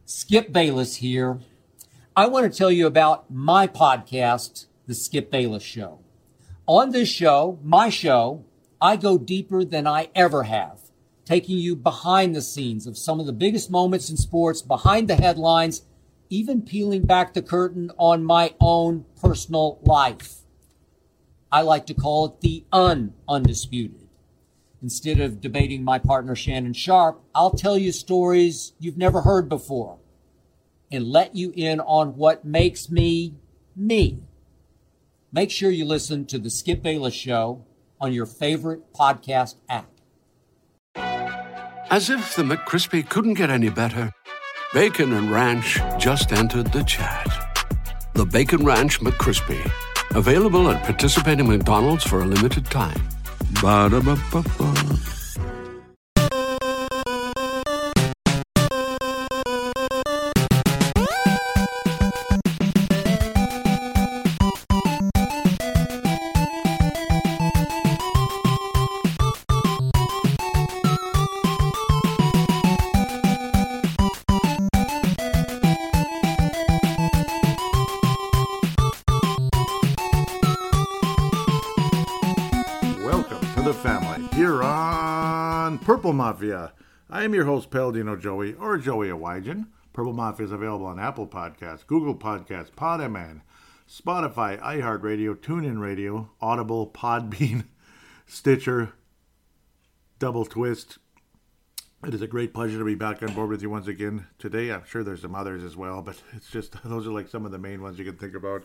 Skip Bayless here. I want to tell you about my podcast, The Skip Bayless Show. On this show, my show, I go deeper than I ever have, taking you behind the scenes of some of the biggest moments in sports, behind the headlines, even peeling back the curtain on my own personal life. I like to call it the undisputed. Instead of debating my partner Shannon Sharpe, I'll tell you stories you've never heard before and let you in on what makes me, me. Make sure you listen to The Skip Bayless Show on your favorite podcast app. As if the McCrispy couldn't get any better, Bacon and Ranch just entered the chat. The Bacon Ranch McCrispy, available at participating McDonald's for a limited time. Ba-da-ba-ba-ba. Purple Mafia. I am your host, Paladino Joey, or Joey Awajan. Purple Mafia is available on Apple Podcasts, Google Podcasts, Podman, Spotify, iHeartRadio, TuneIn Radio, Audible, Podbean, Stitcher, Double Twist. It is a great pleasure to be back on board with you once again today. I'm sure there's some others as well, but it's just those are like some of the main ones you can think about.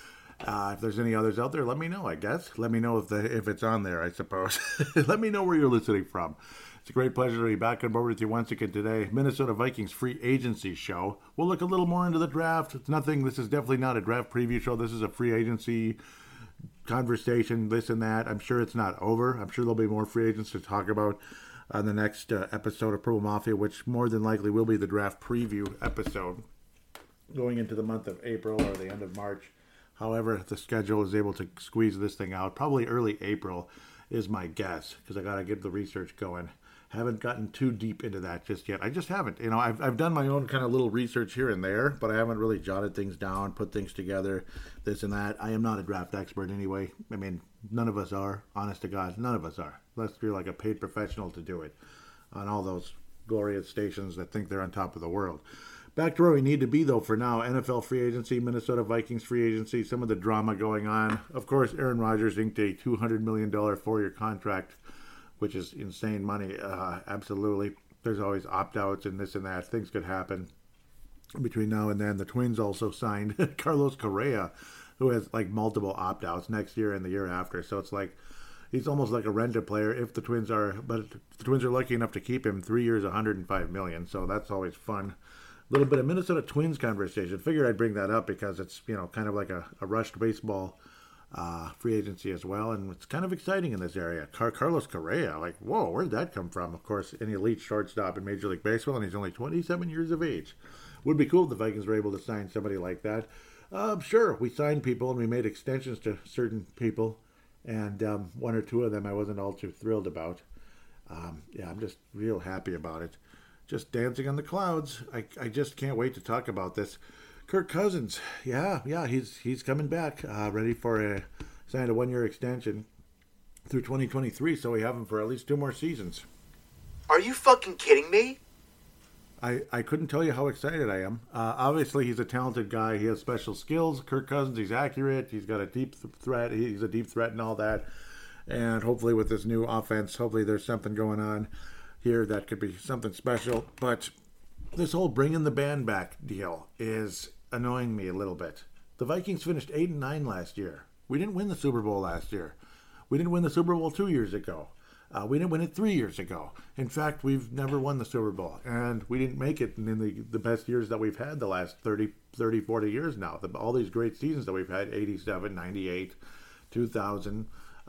If there's any others out there, let me know, I guess. Let me know if it's on there, I suppose. Let me know where you're listening from. It's a great pleasure to be back on board with you once again today. Minnesota Vikings free agency show. We'll look a little more into the draft. This is definitely not a draft preview show. This is a free agency conversation, this and that. I'm sure it's not over. I'm sure there'll be more free agents to talk about on the next episode of Purple Mafia, which more than likely will be the draft preview episode going into the month of April or the end of March. However, the schedule is able to squeeze this thing out. Probably early April is my guess, because I got to get the research going. Haven't gotten too deep into that just yet. I just haven't. I've done my own kind of little research here and there, but I haven't really jotted things down, put things together, this and that. I am not a draft expert anyway. I mean, none of us are. Honest to God, none of us are. Unless you're like a paid professional to do it on all those glorious stations that think they're on top of the world. Back to where we need to be, though, for now. NFL free agency, Minnesota Vikings free agency, some of the drama going on. Of course, Aaron Rodgers inked a $200 million four-year contract, which is insane money. Absolutely. There's always opt-outs and this and that. Things could happen between now and then. The Twins also signed Carlos Correa, who has like multiple opt-outs next year and the year after. So it's like he's almost like a rented player if the Twins are. But the Twins are lucky enough to keep him 3 years, $105 million. So that's always fun. A little bit of Minnesota Twins conversation. Figured I'd bring that up because it's kind of like a rushed baseball free agency as well, and it's kind of exciting in this area. Carlos Correa, like, whoa, where'd that come from? Of course, an elite shortstop in Major League Baseball, and he's only 27 years of age. Would be cool if the Vikings were able to sign somebody like that. Sure, we signed people, and we made extensions to certain people, and one or two of them I wasn't all too thrilled about. I'm just real happy about it. Just dancing on the clouds. I just can't wait to talk about this. Kirk Cousins, he's coming back, ready for signed a 1-year extension through 2023, so we have him for at least 2 more seasons. Are you fucking kidding me? I couldn't tell you how excited I am. Obviously, he's a talented guy. He has special skills. Kirk Cousins, he's accurate. He's got a deep threat. He's a deep threat and all that. And hopefully with this new offense, hopefully there's something going on here that could be something special. But this whole bringing the band back deal is annoying me a little bit. The Vikings finished 8-9 last year. We didn't win the Super Bowl last year. We didn't win the Super Bowl 2 years ago. We didn't win it 3 years ago. In fact, we've never won the Super Bowl. And we didn't make it in the best years that we've had the last 30, 40 years now. All these great seasons that we've had, 87, 98, 2000,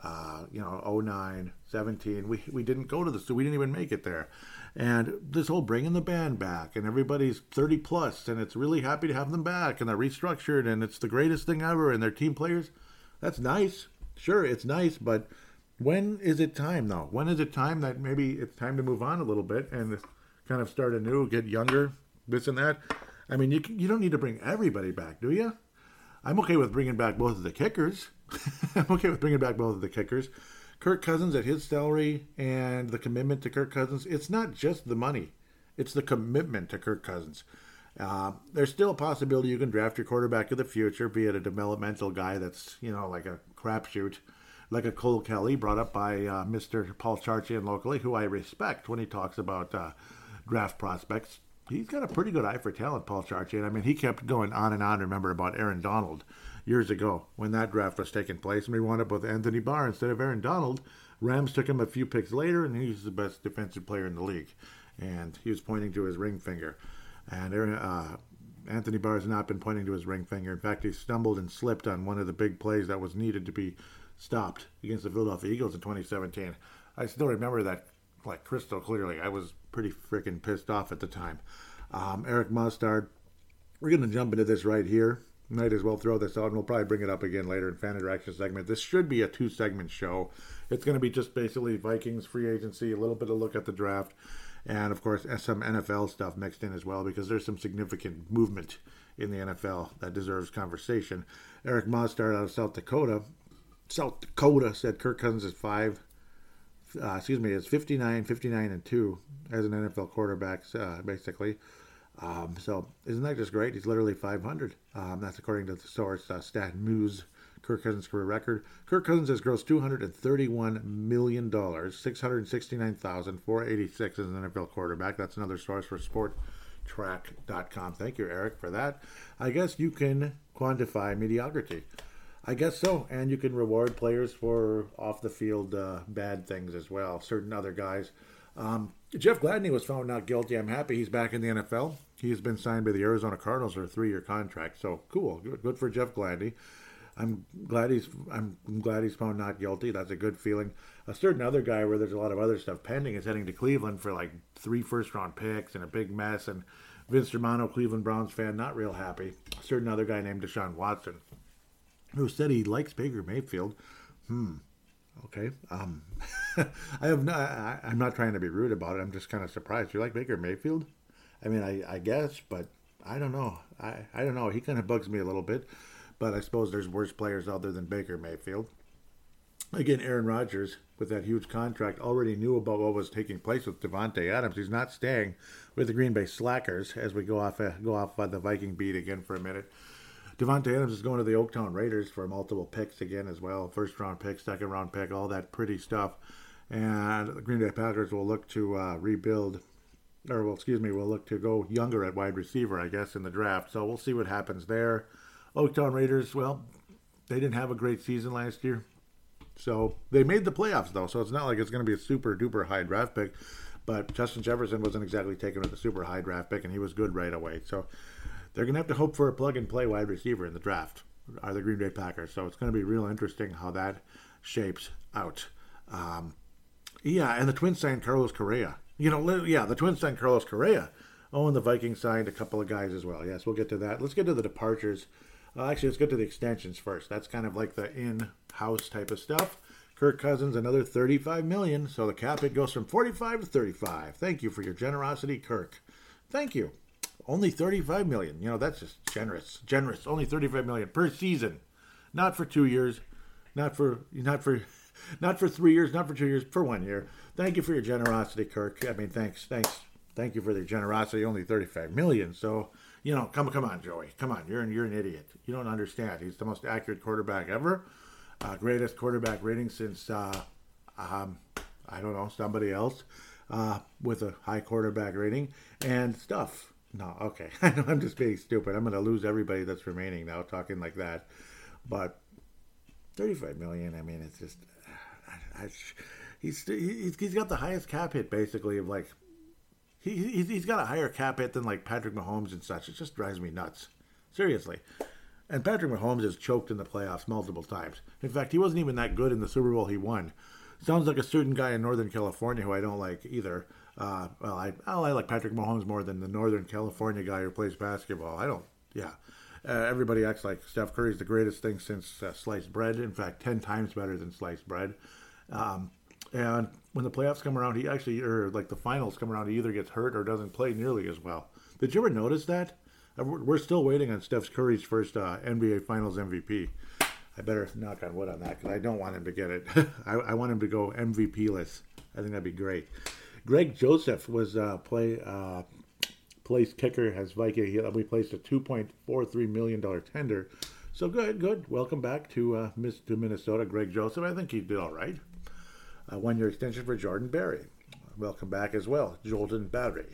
09, 17. We didn't go to we didn't even make it there. And this whole bringing the band back, and everybody's 30 plus, and it's really happy to have them back, and they're restructured, and it's the greatest thing ever, and they're team players. That's nice. Sure, it's nice, but when is it time, though? When is it time that maybe it's time to move on a little bit and kind of start anew, get younger, this and that? I mean, you don't need to bring everybody back, do you? I'm okay with bringing back both of the kickers. I'm okay with bringing back both of the kickers. Kirk Cousins at his salary and the commitment to Kirk Cousins, it's not just the money. It's the commitment to Kirk Cousins. There's still a possibility you can draft your quarterback of the future, be it a developmental guy that's, like a crapshoot, like a Cole Kelly brought up by Mr. Paul Charchian locally, who I respect when he talks about draft prospects. He's got a pretty good eye for talent, Paul Charchian. I mean, he kept going on and on, remember, about Aaron Donald years ago when that draft was taking place, and we wound up with Anthony Barr instead of Aaron Donald. Rams took him a few picks later, and he's the best defensive player in the league. And he was pointing to his ring finger. And Anthony Barr has not been pointing to his ring finger. In fact, he stumbled and slipped on one of the big plays that was needed to be stopped against the Philadelphia Eagles in 2017. I still remember that like crystal clearly. I was pretty freaking pissed off at the time. Eric Mostard, we're going to jump into this right here. Might as well throw this out, and we'll probably bring it up again later in Fan Interaction segment. This should be a 2-segment show. It's going to be just basically Vikings free agency, a little bit of look at the draft, and of course some NFL stuff mixed in as well, because there's some significant movement in the NFL that deserves conversation. Eric Mostard out of South Dakota said Kirk Cousins is 59, and 2 as an NFL quarterback, basically. So isn't that just great? He's literally 500. That's according to the source, StatMuse, Kirk Cousins' career record. Kirk Cousins has grossed $231 million, $669,486 as an NFL quarterback. That's another source for SportTrack.com. Thank you, Eric, for that. I guess you can quantify mediocrity. I guess so, and you can reward players for off-the-field bad things as well, certain other guys. Jeff Gladney was found not guilty. I'm happy he's back in the NFL. He has been signed by the Arizona Cardinals for a 3-year contract, so cool, good for Jeff Gladney. I'm glad he's found not guilty. That's a good feeling. A certain other guy where there's a lot of other stuff pending is heading to Cleveland for like 3 first-round picks and a big mess, and Vince Romano, Cleveland Browns fan, not real happy. A certain other guy named Deshaun Watson, who said he likes Baker Mayfield. Okay. I'm not trying to be rude about it. I'm just kind of surprised. You like Baker Mayfield? I mean, I guess, but I don't know. I don't know. He kind of bugs me a little bit, but I suppose there's worse players other than Baker Mayfield. Again, Aaron Rodgers, with that huge contract, already knew about what was taking place with Davante Adams. He's not staying with the Green Bay Slackers, as we go off on the Viking beat again for a minute. Davante Adams is going to the Oaktown Raiders for multiple picks again as well. First-round pick, second-round pick, all that pretty stuff. And the Green Bay Packers will look to will look to go younger at wide receiver, I guess, in the draft. So we'll see what happens there. Oaktown Raiders, well, they didn't have a great season last year. So they made the playoffs, though, so it's not like it's going to be a super-duper high draft pick. But Justin Jefferson wasn't exactly taken with a super high draft pick, and he was good right away. So they're going to have to hope for a plug-and-play wide receiver in the draft, are the Green Bay Packers. So it's going to be real interesting how that shapes out. And the Twins signed Carlos Correa. The Twins signed Carlos Correa. Oh, and the Vikings signed a couple of guys as well. Yes, we'll get to that. Let's get to the departures. Actually, let's get to the extensions first. That's kind of like the in-house type of stuff. Kirk Cousins, another $35 million. So the cap hit goes from 45 to 35. Thank you for your generosity, Kirk. Thank you. Only $35 million. That's just generous. Only $35 million per season. Not for 2 years. Not for 3 years. Not for 2 years. For 1 year. Thank you for your generosity, Kirk. I mean, thanks. Thank you for your generosity. Only $35 million. So, come on, Joey. Come on. You're an idiot. You don't understand. He's the most accurate quarterback ever. Greatest quarterback rating since, somebody else with a high quarterback rating and stuff. No, okay. I know I'm just being stupid. I'm going to lose everybody that's remaining now talking like that. But $35 million, I mean, it's just... He's got the highest cap hit, basically, of like... He's got a higher cap hit than like Patrick Mahomes and such. It just drives me nuts. Seriously. And Patrick Mahomes has choked in the playoffs multiple times. In fact, he wasn't even that good in the Super Bowl he won. Sounds like a certain guy in Northern California who I don't like either. I like Patrick Mahomes more than the Northern California guy who plays basketball. Everybody acts like Steph Curry's the greatest thing since sliced bread. In fact, 10 times better than sliced bread. And when the playoffs come around, the finals come around, he either gets hurt or doesn't play nearly as well. Did you ever notice that? We're still waiting on Steph Curry's first NBA Finals MVP. I better knock on wood on that because I don't want him to get it. I want him to go MVP-less. I think that'd be great. Greg Joseph was place kicker as Viking. We placed a $2.43 million tender. So good. Welcome back to Minnesota, Greg Joseph. I think he did all right. 1-year extension for Jordan Berry. Welcome back as well, Jordan Berry.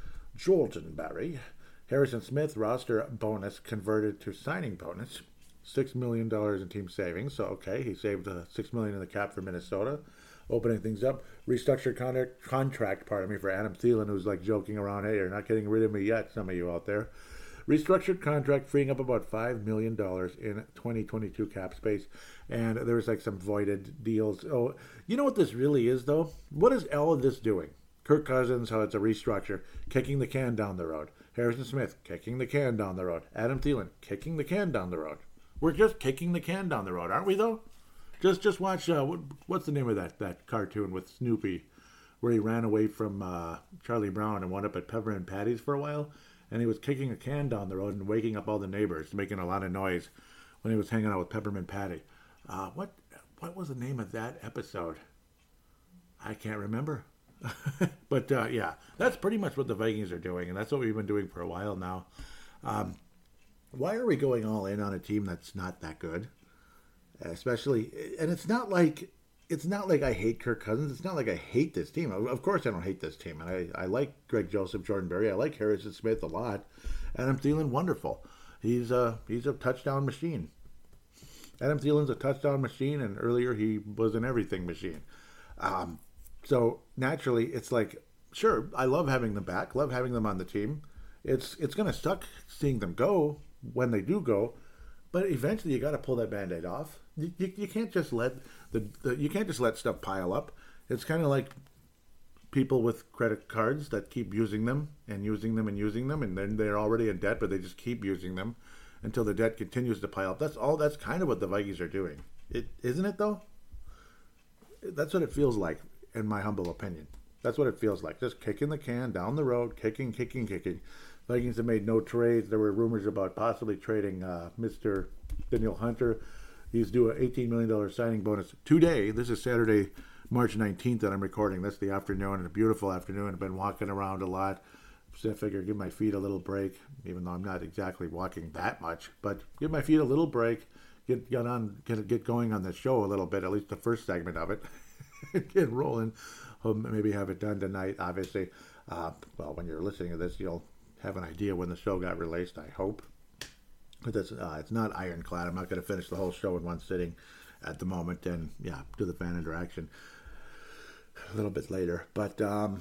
Harrison Smith roster bonus converted to signing bonus. $6 million in team savings. So, okay, he saved $6 million in the cap for Minnesota. Opening things up. Restructured contract, for Adam Thielen, who's like joking around, hey, you're not getting rid of me yet, some of you out there. Restructured contract, freeing up about $5 million in 2022 cap space. And there's like some voided deals. Oh, you know what this really is, though? What is all of this doing? Kirk Cousins, how it's a restructure, kicking the can down the road. Harrison Smith, kicking the can down the road. Adam Thielen, kicking the can down the road. We're just kicking the can down the road, aren't we, though? Just watch, what's the name of that cartoon with Snoopy, where he ran away from Charlie Brown and wound up at Peppermint Patty's for a while, and he was kicking a can down the road and waking up all the neighbors, making a lot of noise when he was hanging out with Peppermint Patty. What was the name of that episode? I can't remember. But, yeah, that's pretty much what the Vikings are doing, and that's what we've been doing for a while now. Why are we going all in on a team that's not that good? Especially, and it's not like I hate Kirk Cousins. It's not like I hate this team. Of course I don't hate this team. And I like Greg Joseph, Jordan Berry. I like Harrison Smith a lot. Adam Thielen, wonderful. He's a touchdown machine. Adam Thielen's a touchdown machine, and earlier he was an everything machine. So naturally, it's like, sure, I love having them back, love having them on the team. It's going to suck seeing them go when they do go, but eventually you got to pull that Band-Aid off. You can't just let you can't just let stuff pile up. It's kind of like people with credit cards that keep using them and using them and using them, and then they're already in debt, but they just keep using them until the debt continues to pile up. That's kind of what the Vikings are doing. Isn't it though? That's what it feels like, in my humble opinion. That's what it feels like. Just kicking the can down the road, kicking. Vikings have made no trades. There were rumors about possibly trading Mr. Danielle Hunter. He's due an $18 million signing bonus today. This is Saturday, March 19th that I'm recording. That's the afternoon, and a beautiful afternoon. I've been walking around a lot. So I figure give my feet a little break, even though I'm not exactly walking that much. But give my feet a little break, get going on the show a little bit, at least the first segment of it. Get rolling. Maybe have it done tonight, obviously. Well, when you're listening to this, you'll have an idea when the show got released, I hope. But it's not ironclad. I'm not going to finish the whole show in one sitting at the moment, and yeah, do the fan interaction a little bit later. But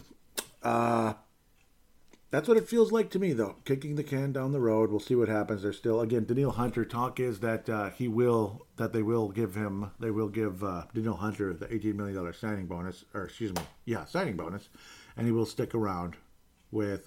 that's what it feels like to me, though. Kicking the can down the road. We'll see what happens. There's still, again, Danielle Hunter. Talk is that they will give Danielle Hunter the $18 million signing bonus, signing bonus, and he will stick around with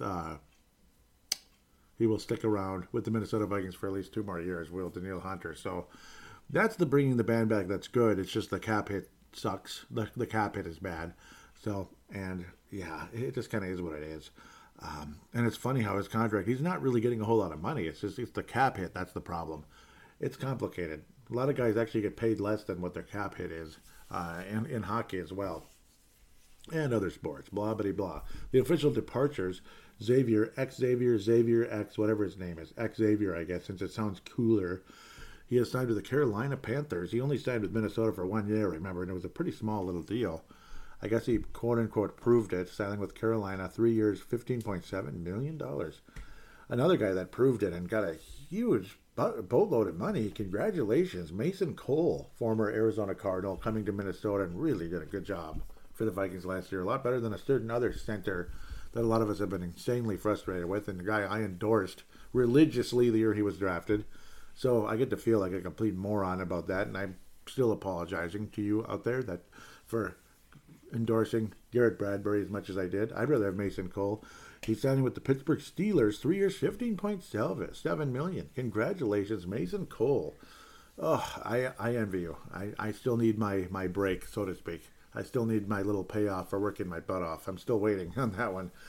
the Minnesota Vikings for at least 2 more years. Will Danielle Hunter? So that's the bringing the band back. That's good. It's just the cap hit sucks. The cap hit is bad. So, and yeah, it just kind of is what it is. And it's funny how his contract, he's not really getting a whole lot of money. It's the cap hit. That's the problem. It's complicated. A lot of guys actually get paid less than what their cap hit is, and in hockey as well, and other sports, blah, blah, blah. The official departures, Xavier X, whatever his name is, X Xavier, I guess, since it sounds cooler. He has signed with the Carolina Panthers. He only signed with Minnesota for 1 year, remember, and it was a pretty small little deal. I guess he, quote-unquote, proved it, signing with Carolina, 3 years, $15.7 million. Another guy that proved it and got a huge boatload of money. Congratulations, Mason Cole, former Arizona Cardinal, coming to Minnesota and really did a good job for the Vikings last year. A lot better than a certain other center that a lot of us have been insanely frustrated with, and the guy I endorsed religiously the year he was drafted. So I get to feel like a complete moron about that, and I'm still apologizing to you out there for endorsing Garrett Bradbury as much as I did. I'd rather have Mason Cole. He's signing with the Pittsburgh Steelers, 3 years, $15.7 million. Congratulations, Mason Cole. Oh, I envy you. I still need my break, so to speak. I still need my little payoff for working my butt off. I'm still waiting on that one.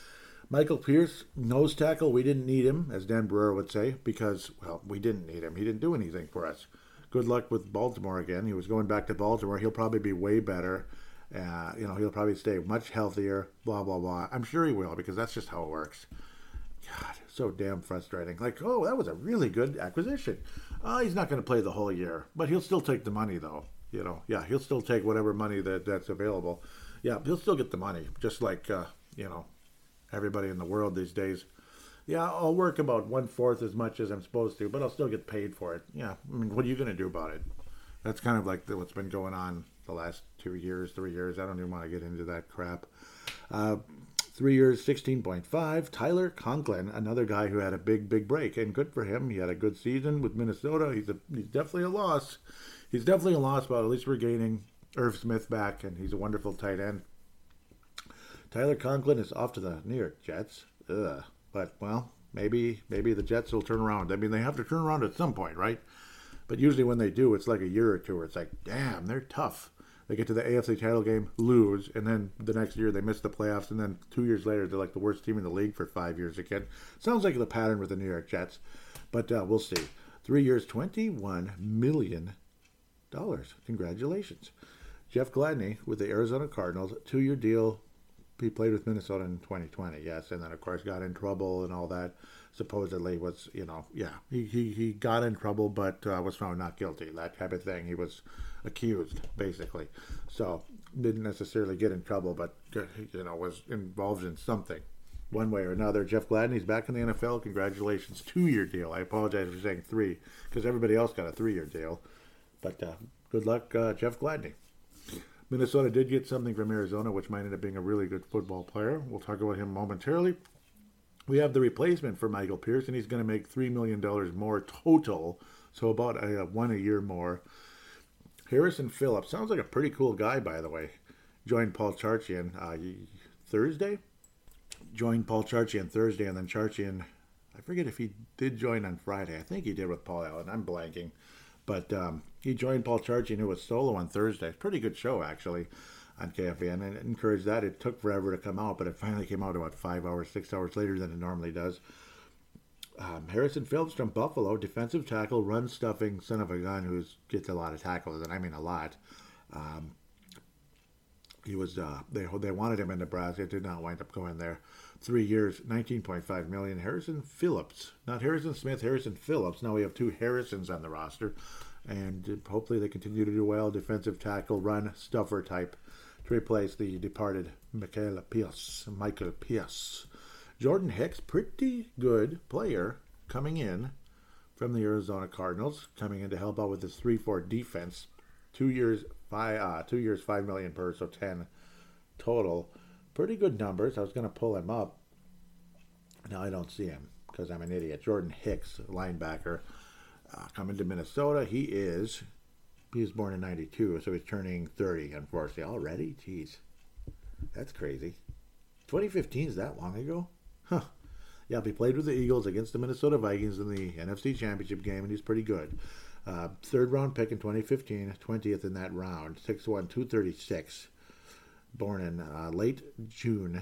Michael Pierce, nose tackle. We didn't need him, as Dan Brewer would say, because, well, we didn't need him. He didn't do anything for us. Good luck with Baltimore again. He was going back to Baltimore. He'll probably be way better. He'll probably stay much healthier, blah, blah, blah. I'm sure he will, because that's just how it works. God, so damn frustrating. Like, oh, that was a really good acquisition. He's not going to play the whole year, but he'll still take the money, though. He'll still take whatever money that's available. Yeah, he'll still get the money, just like, everybody in the world these days. Yeah, I'll work about 1/4 as much as I'm supposed to, but I'll still get paid for it. Yeah, I mean, what are you going to do about it? That's kind of like what's been going on the last 2 years, 3 years. I don't even want to get into that crap. 3 years, 16.5. Tyler Conklin, another guy who had a big break, and good for him. He had a good season with Minnesota. He's definitely a loss. He's definitely a loss, but at least we're gaining Irv Smith back, and he's a wonderful tight end. Tyler Conklin is off to the New York Jets. Ugh. But, well, maybe the Jets will turn around. I mean, they have to turn around at some point, right? But usually when they do, it's like a year or two where it's like, damn, they're tough. They get to the AFC title game, lose, and then the next year they miss the playoffs, and then 2 years later they're like the worst team in the league for 5 years again. Sounds like the pattern with the New York Jets, but we'll see. 3 years, $21 million. Congratulations. Jeff Gladney with the Arizona Cardinals, 2-year deal. He played with Minnesota in 2020, yes, and then, of course, got in trouble and all that. Supposedly was, he got in trouble, but was found not guilty, that type of thing. He was accused, basically. So, didn't necessarily get in trouble, but, was involved in something, one way or another. Jeff Gladney's back in the NFL. Congratulations. 2-year deal. I apologize for saying 3, because everybody else got a 3-year deal. But good luck, Jeff Gladney. Minnesota did get something from Arizona, which might end up being a really good football player. We'll talk about him momentarily. We have the replacement for Michael Pierce, and he's going to make $3 million more total, so about $1 a year more. Harrison Phillips, sounds like a pretty cool guy, by the way. Joined Paul Charchian Thursday? Joined Paul Charchian Thursday, and then Charchian, I forget if he did join on Friday. I think he did with Paul Allen. I'm blanking. But he joined Paul Charchian, who was solo on Thursday. Pretty good show, actually, on KFAN. And I encouraged that. It took forever to come out, but it finally came out about 5 hours, 6 hours later than it normally does. Harrison Phillips from Buffalo, defensive tackle, run-stuffing son of a gun who gets a lot of tackles, and I mean a lot. He was they wanted him in Nebraska. It did not wind up going there. 3 years, $19.5 million. Harrison Phillips, not Harrison Smith, Harrison Phillips. Now we have 2 Harrisons on the roster, and hopefully they continue to do well. Defensive tackle, run stuffer type to replace the departed Michael Pierce. Jordan Hicks, pretty good player coming in from the Arizona Cardinals, coming in to help out with this 3-4 defense. 2 years, $5 million per, so 10 total. Pretty good numbers. I was going to pull him up. Now I don't see him because I'm an idiot. Jordan Hicks, linebacker, coming to Minnesota. He was born in 92, so he's turning 30, unfortunately. Already? Jeez. That's crazy. 2015 is that long ago? Huh. Yeah, he played with the Eagles against the Minnesota Vikings in the NFC Championship game, and he's pretty good. Third round pick in 2015, 20th in that round, 6'1", 236. Born in June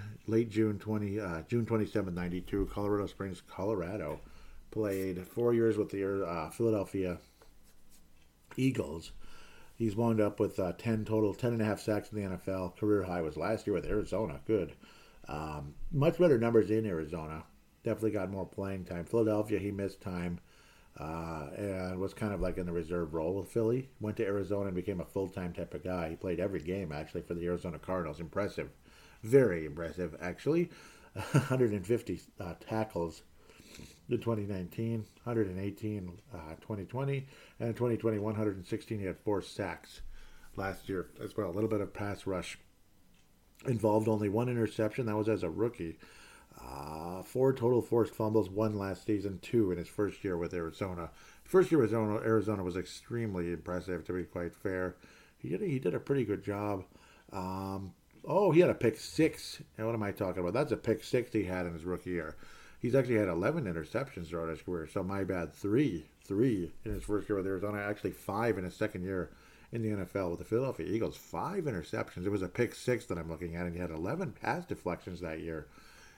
27, 92, Colorado Springs, Colorado. Played 4 years with the Philadelphia Eagles. He's wound up with 10.5 sacks in the NFL. Career high was last year with Arizona. Good. Much better numbers in Arizona. Definitely got more playing time. Philadelphia, he missed time. And was kind of like in the reserve role with Philly. Went to Arizona and became a full-time type of guy. He played every game, actually, for the Arizona Cardinals. Impressive. Very impressive, actually. 150 tackles in 2019, 118 2020, and in 2020, 116. He had 4 sacks last year as well. A little bit of pass rush. Involved only 1 interception. That was as a rookie. 4 total forced fumbles, 1 last season, 2 in his first year with Arizona. First year with Arizona was extremely impressive, to be quite fair. He did a pretty good job. He had a pick 6. And what am I talking about? That's a pick 6 he had in his rookie year. He's actually had 11 interceptions throughout his career, so my bad. 3 in his first year with Arizona, actually 5 in his second year in the NFL with the Philadelphia Eagles. 5 interceptions. It was a pick 6 that I'm looking at, and he had 11 pass deflections that year.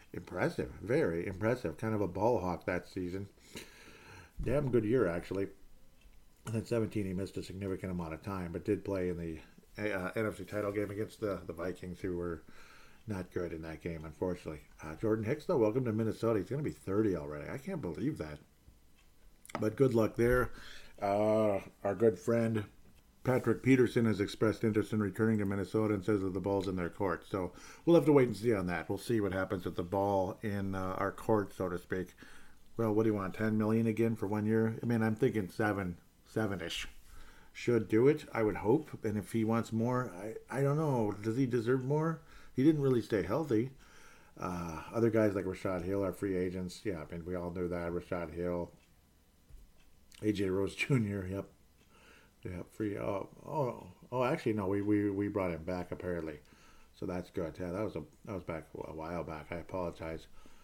impressive, very impressive. Kind of a ball hawk that season. Damn good year, actually. And then 17, he missed a significant amount of time, but did play in the NFC title game against the Vikings, who were not good in that game, unfortunately. Jordan Hicks, though, welcome to Minnesota. He's going to be 30 already. I can't believe that. But good luck there. Our good friend Patrick Peterson has expressed interest in returning to Minnesota and says that the ball's in their court. So we'll have to wait and see on that. We'll see what happens with the ball in our court, so to speak. Well, what do you want, $10 million again for 1 year? I mean, I'm thinking seven-ish. Should do it, I would hope. And if he wants more, I don't know. Does he deserve more? He didn't really stay healthy. Other guys like Rashad Hill are free agents. Yeah, I mean, we all knew that. Rashad Hill. A.J. Rose Jr., yep. Yeah, free. Oh, actually, no, we brought him back, apparently. So that's good. Yeah, that was back a while back. I apologize.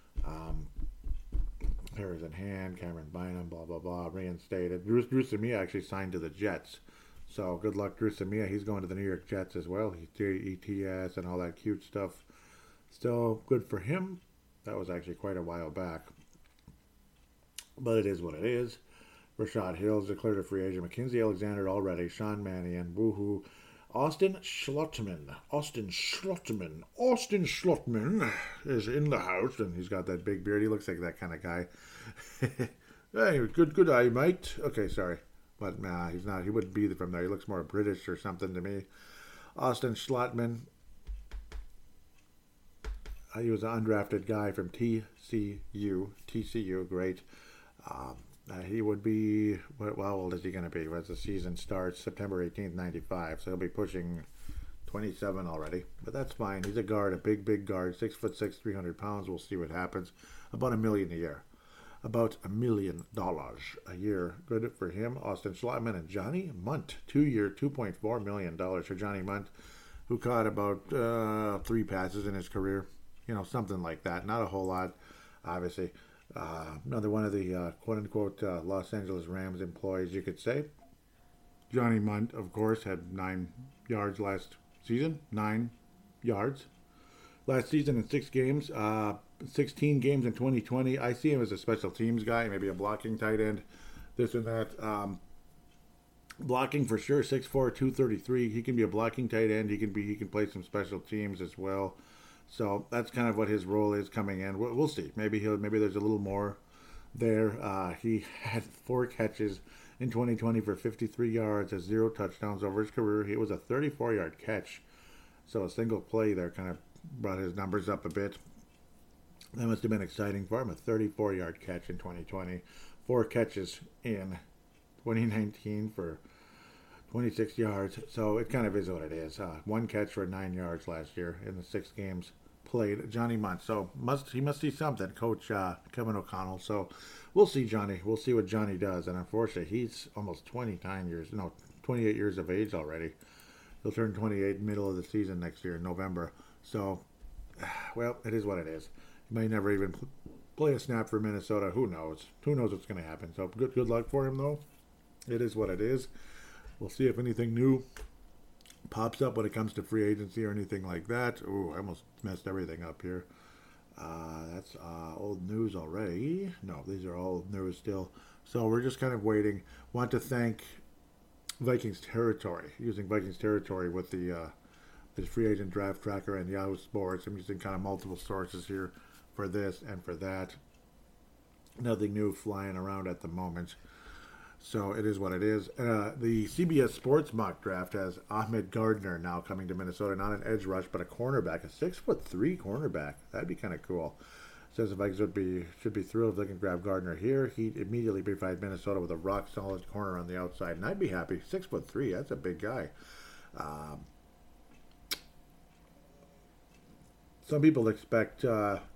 Errors in hand, Cameron Bynum, blah, blah, blah, reinstated. Drew Samia actually signed to the Jets. So good luck, Drew Samia. He's going to the New York Jets as well. He's ETS and all that cute stuff. Still good for him. That was actually quite a while back. But it is what it is. Rashad Hill's declared a free agent. Mackenzie Alexander already. Sean Mannion. Woohoo. Austin Schlottman is in the house, and he's got that big beard. He looks like that kind of guy. Hey, good eye, mate. Okay, sorry. But nah, he's not. He wouldn't be from there. He looks more British or something to me. Austin Schlottman. He was an undrafted guy from TCU, great. He would be, well, how old is he going to be? As the season starts, September 18th, 95. So he'll be pushing 27 already. But that's fine. He's a guard, a big guard, 6'6", 300 pounds. We'll see what happens. About $1 million a year. About $1 million a year. Good for him. Austin Schlottman and Johnny Munt. 2-year, $2.4 million for Johnny Munt, who caught about 3 passes in his career. You know, something like that. Not a whole lot, obviously. Another one of the quote-unquote Los Angeles Rams employees, you could say. Johnny Munt, of course, had 9 yards last season. 9 yards. Last season in 6 games. 16 games in 2020. I see him as a special teams guy, maybe a blocking tight end, this and that. Blocking for sure, 6'4", 233. He can be a blocking tight end. He can play some special teams as well. So that's kind of what his role is coming in. We'll see. Maybe there's a little more there. He had 4 catches in 2020 for 53 yards, has 0 touchdowns over his career. It was a 34-yard catch. So a single play there kind of brought his numbers up a bit. That must have been exciting for him. A 34-yard catch in 2020. 4 catches in 2019 for 26 yards. So it kind of is what it is. 1 catch for 9 yards last year in the 6 games played. Johnny Munt. So he must see something, Coach Kevin O'Connell. So we'll see Johnny. We'll see what Johnny does. And unfortunately, he's almost 28 years of age already. He'll turn 28 middle of the season next year in November. So, well, it is what it is. He may never even play a snap for Minnesota. Who knows? Who knows what's going to happen? So good luck for him, though. It is what it is. We'll see if anything new pops up when it comes to free agency or anything like that. Ooh, I almost messed everything up here. That's old news already. No, these are all news still. So we're just kind of waiting. Want to thank Vikings Territory, using Vikings Territory with the free agent draft tracker and Yahoo Sports. I'm using kind of multiple sources here for this and for that. Nothing new flying around at the moment. So it is what it is. The CBS Sports mock draft has Ahmed Gardner now coming to Minnesota. Not an edge rush, but a cornerback. A 6'3" cornerback. That'd be kind of cool. Says the Vikings should be thrilled if they can grab Gardner here. He'd immediately provide Minnesota with a rock-solid corner on the outside. And I'd be happy. 6'3", that's a big guy. Some people expect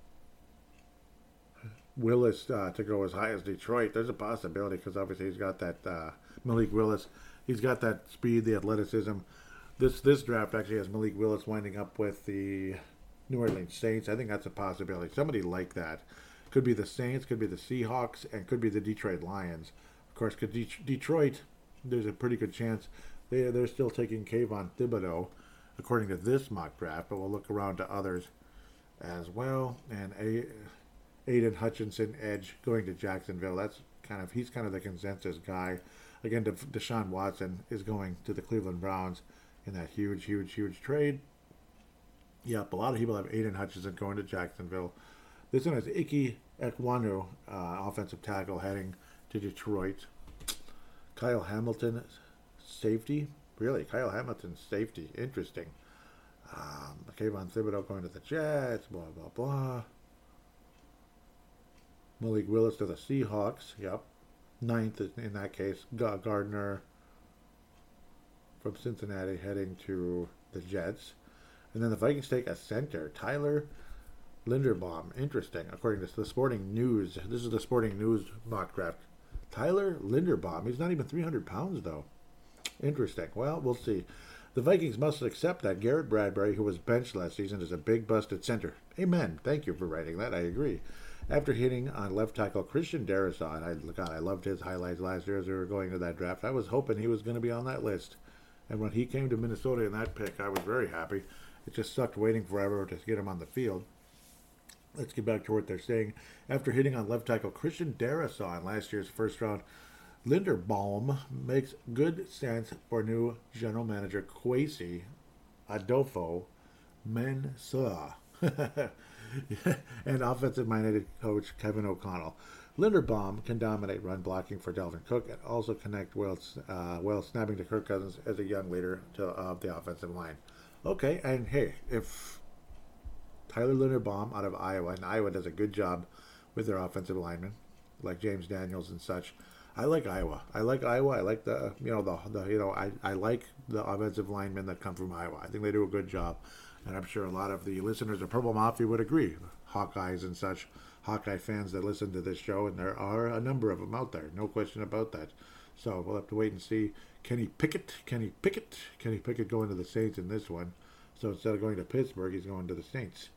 Willis to go as high as Detroit. There's a possibility because obviously he's got that Malik Willis. He's got that speed, the athleticism. This draft actually has Malik Willis winding up with the New Orleans Saints. I think that's a possibility. Somebody like that. Could be the Saints, could be the Seahawks, and could be the Detroit Lions. Of course, because Detroit, there's a pretty good chance they're still taking Kayvon Thibodeau, according to this mock draft, but we'll look around to others. as well. And Aiden Hutchinson, edge, going to Jacksonville. He's kind of the consensus guy. Again, Deshaun Watson is going to the Cleveland Browns in that huge trade. Yep, a lot of people have Aiden Hutchinson going to Jacksonville. This one is Ike Ekwonu, offensive tackle, heading to Detroit. Kyle Hamilton, safety. Really, Kyle Hamilton, safety. Interesting. Kayvon Thibodeau going to the Jets. Blah, blah, blah. Malik Willis to the Seahawks. Yep. Ninth in that case. Gardner from Cincinnati heading to the Jets. And then the Vikings take a center. Tyler Linderbaum. Interesting. According to the Sporting News. This is the Sporting News mock draft. Tyler Linderbaum. He's not even 300 pounds, though. Interesting. Well, we'll see. The Vikings must accept that Garrett Bradbury, who was benched last season, is a big bust at center. Amen. Thank you for writing that. I agree. After hitting on left tackle Christian Darrisaw, and I loved his highlights last year as we were going to that draft. I was hoping he was going to be on that list. And when he came to Minnesota in that pick, I was very happy. It just sucked waiting forever to get him on the field. Let's get back to what they're saying. After hitting on left tackle Christian Darrisaw in last year's first round, Linderbaum makes good sense for new general manager Kwesi Adolfo Mensah and offensive-minded coach Kevin O'Connell. Linderbaum can dominate run blocking for Dalvin Cook and also connect well snapping to Kirk Cousins as a young leader of the offensive line. Okay, and hey, if Tyler Linderbaum out of Iowa, and Iowa does a good job with their offensive linemen, like James Daniels and such. I like Iowa. I like the I like the offensive linemen that come from Iowa. I think they do a good job, and I'm sure a lot of the listeners of Purple Mafia would agree. Hawkeyes and such, Hawkeye fans that listen to this show, and there are a number of them out there. No question about that. So we'll have to wait and see. Kenny Pickett going to the Saints in this one. So instead of going to Pittsburgh, he's going to the Saints.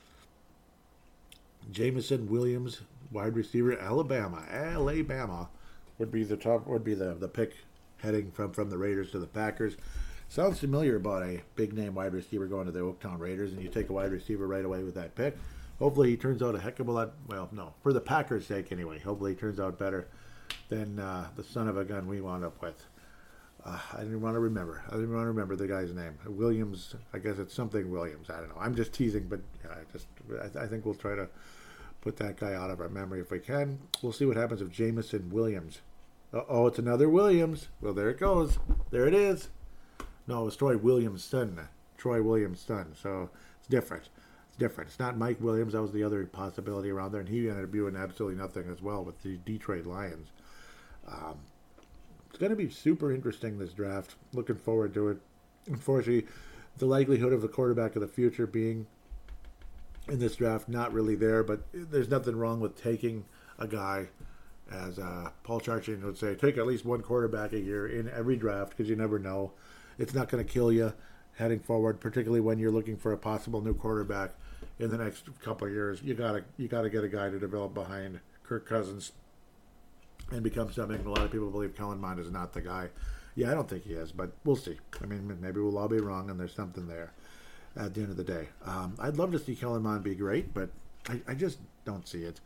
Jameson Williams, wide receiver, Alabama would be the pick heading from the Raiders to the Packers. Sounds familiar about a big name wide receiver going to the Oaktown Raiders, and you take a wide receiver right away with that pick. Hopefully he turns out a heck of a lot. Well, no, for the Packers' sake anyway. Hopefully he turns out better than the son of a gun we wound up with. I didn't want to remember. The guy's name. Williams. I guess it's something Williams. I don't know. I'm just teasing, but I think we'll try to put that guy out of our memory if we can. We'll see what happens if Jameson Williams. Oh, it's another Williams. Well, there it goes. There it is. No, it was Troy Williams' son. So it's different. It's not Mike Williams. That was the other possibility around there, and he ended up doing absolutely nothing as well with the Detroit Lions. It's going to be super interesting, this draft. Looking forward to it. Unfortunately, the likelihood of the quarterback of the future being in this draft, not really there, but there's nothing wrong with taking a guy, as Paul Charchian would say, take at least one quarterback a year in every draft, because you never know. It's not going to kill you heading forward, particularly when you're looking for a possible new quarterback in the next couple of years. You gotta get a guy to develop behind Kirk Cousins and become something. A lot of people believe Kellen Mond is not the guy. Yeah, I don't think he is, but we'll see. I mean, maybe we'll all be wrong, and there's something there at the end of the day. I'd love to see Kellen Mond be great, but I just don't see it.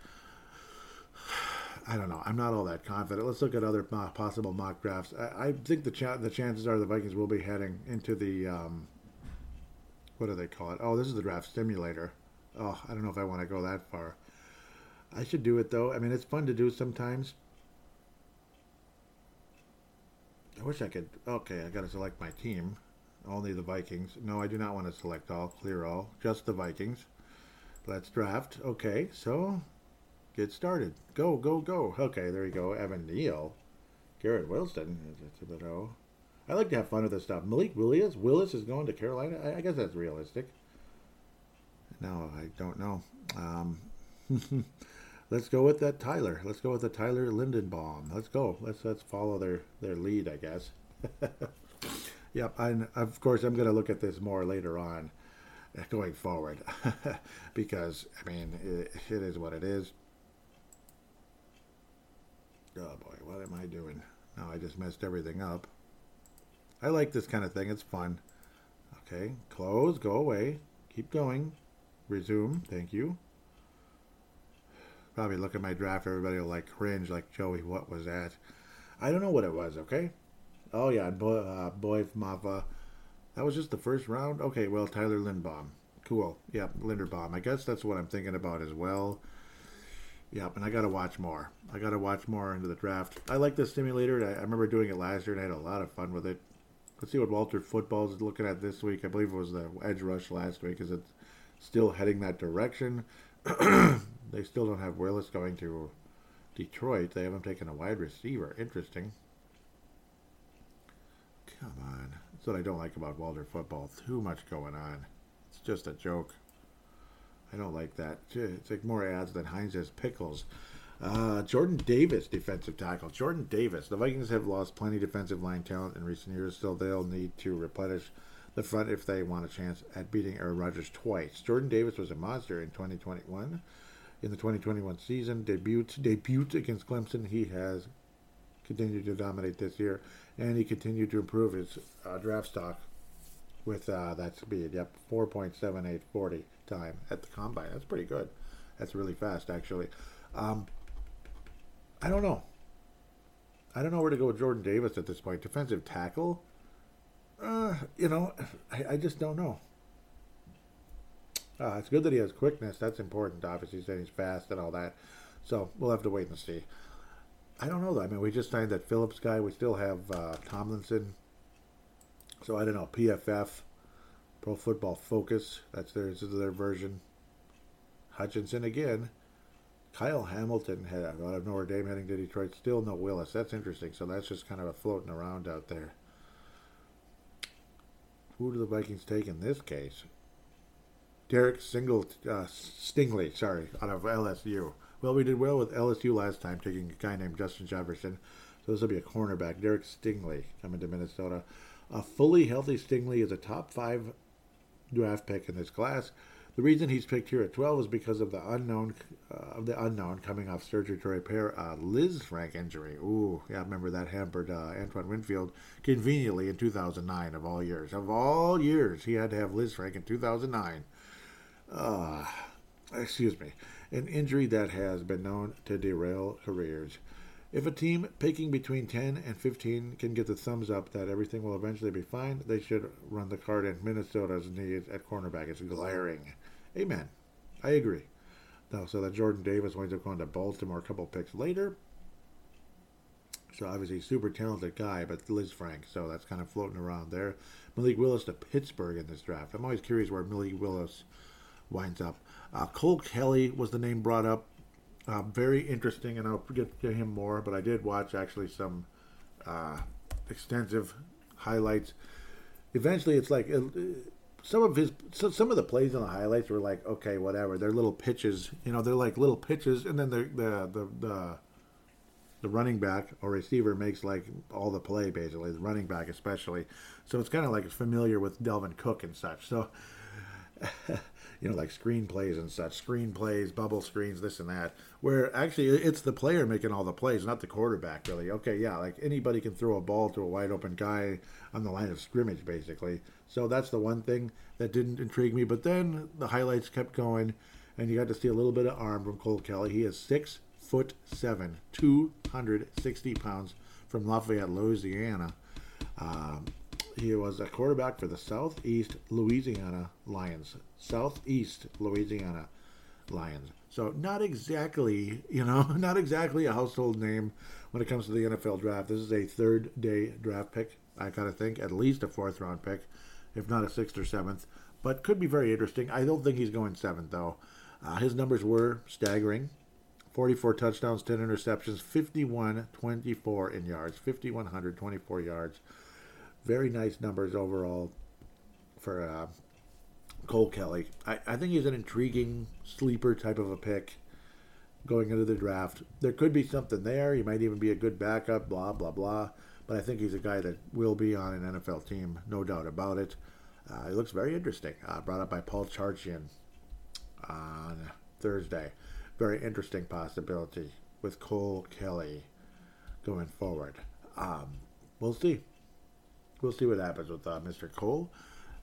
I don't know. I'm not all that confident. Let's look at other possible mock drafts. I think the chances are the Vikings will be heading into the, what do they call it? Oh, this is the draft simulator. Oh, I don't know if I want to go that far. I should do it, though. I mean, it's fun to do sometimes. I wish I could. Okay, I got to select my team. Only the Vikings. No, I do not want to select all, clear all. Just the Vikings. Let's draft. Okay, so get started. Go. Okay, there you go. Evan Neal. Garrett Wilson. I like to have fun with this stuff. Malik Willis. Willis is going to Carolina. I guess that's realistic. No, I don't know. Let's go with that Tyler. Let's go with the Tyler Linderbaum. Let's go. Let's follow their lead, I guess. Yep. And of course, I'm going to look at this more later on, going forward, because I mean, it is what it is. Oh boy, what am I doing? No, I just messed everything up. I like this kind of thing. It's fun. Okay, close. Go away. Keep going. Resume. Thank you. Probably look at my draft. Everybody will like cringe like, Joey, what was that? I don't know what it was, okay? Oh, yeah, Boy Mava. That was just the first round? Okay, well, Tyler Lindbaum. Cool. Yep, Linderbaum. I guess that's what I'm thinking about as well. Yep, and I got to watch more. I got to watch more into the draft. I like this simulator. I remember doing it last year, and I had a lot of fun with it. Let's see what Walter Football is looking at this week. I believe it was the edge rush last week. Is it still heading that direction? They still don't have Willis going to Detroit. They haven't taken a wide receiver. Interesting. Come on. That's what I don't like about Walter Football. Too much going on. It's just a joke. I don't like that. It's like more ads than Heinz has pickles. Jordan Davis, defensive tackle. Jordan Davis. The Vikings have lost plenty of defensive line talent in recent years, so they'll need to replenish the front if they want a chance at beating Aaron Rodgers twice. Jordan Davis was a monster in 2021. In the 2021 season, debut against Clemson, he has continued to dominate this year, and he continued to improve his draft stock with that speed. Yep, 4.7840 time at the combine. That's pretty good. That's really fast, actually. I don't know. I don't know where to go with Jordan Davis at this point. Defensive tackle? I just don't know. It's good that he has quickness. That's important, obviously, saying he's fast and all that. So we'll have to wait and see. I don't know, though. I mean, we just signed that Phillips guy. We still have Tomlinson. So I don't know. PFF, Pro Football Focus. That's their version. Hutchinson again. Kyle Hamilton out of Notre Dame heading to Detroit. Still no Willis. That's interesting. So that's just kind of a floating around out there. Who do the Vikings take in this case? Derek Stingley, out of LSU. Well, we did well with LSU last time, taking a guy named Justin Jefferson. So this will be a cornerback. Derek Stingley coming to Minnesota. A fully healthy Stingley is a top 5 draft pick in this class. The reason he's picked here at 12 is because of the unknown coming off surgery to repair a Lisfranc injury. Ooh, yeah, I remember that hampered Antoine Winfield conveniently in 2009 of all years. Of all years, he had to have Lisfranc in 2009. An injury that has been known to derail careers. If a team picking between 10 and 15 can get the thumbs up that everything will eventually be fine, they should run the card in Minnesota's needs at cornerback. It's glaring. Amen. I agree. Now, so that Jordan Davis winds up going to Baltimore a couple picks later. So obviously super talented guy, but Lisfranc, so that's kind of floating around there. Malik Willis to Pittsburgh in this draft. I'm always curious where Malik Willis winds up. Cole Kelly was the name brought up. Very interesting, and I'll get to him more, but I did watch actually some extensive highlights. Eventually, it's like some of the plays on the highlights were like, okay, whatever. They're little pitches, they're like little pitches, and then the running back or receiver makes like all the play, basically, the running back especially. So it's kind of like it's familiar with Delvin Cook and such. So like screenplays and such, screenplays, bubble screens, this and that, where actually it's the player making all the plays, not the quarterback, really. Okay, yeah, like anybody can throw a ball to a wide open guy on the line of scrimmage, basically. So that's the one thing that didn't intrigue me. But then the highlights kept going, and you got to see a little bit of arm from Cole Kelly. He is 6'7", 260 pounds, from Lafayette, Louisiana. He was a quarterback for the Southeast Louisiana Lions. So not exactly a household name when it comes to the NFL draft. This is a third-day draft pick. I gotta think at least a fourth-round pick, if not a sixth or seventh. But could be very interesting. I don't think he's going seventh though. His numbers were staggering: 44 touchdowns, 10 interceptions, 5,124 in yards, 5,124 yards. Very nice numbers overall for Cole Kelly. I think he's an intriguing sleeper type of a pick going into the draft. There could be something there. He might even be a good backup, blah, blah, blah. But I think he's a guy that will be on an NFL team, no doubt about it. He looks very interesting. Brought up by Paul Charchian on Thursday. Very interesting possibility with Cole Kelly going forward. We'll see. We'll see what happens with Mr. Cole.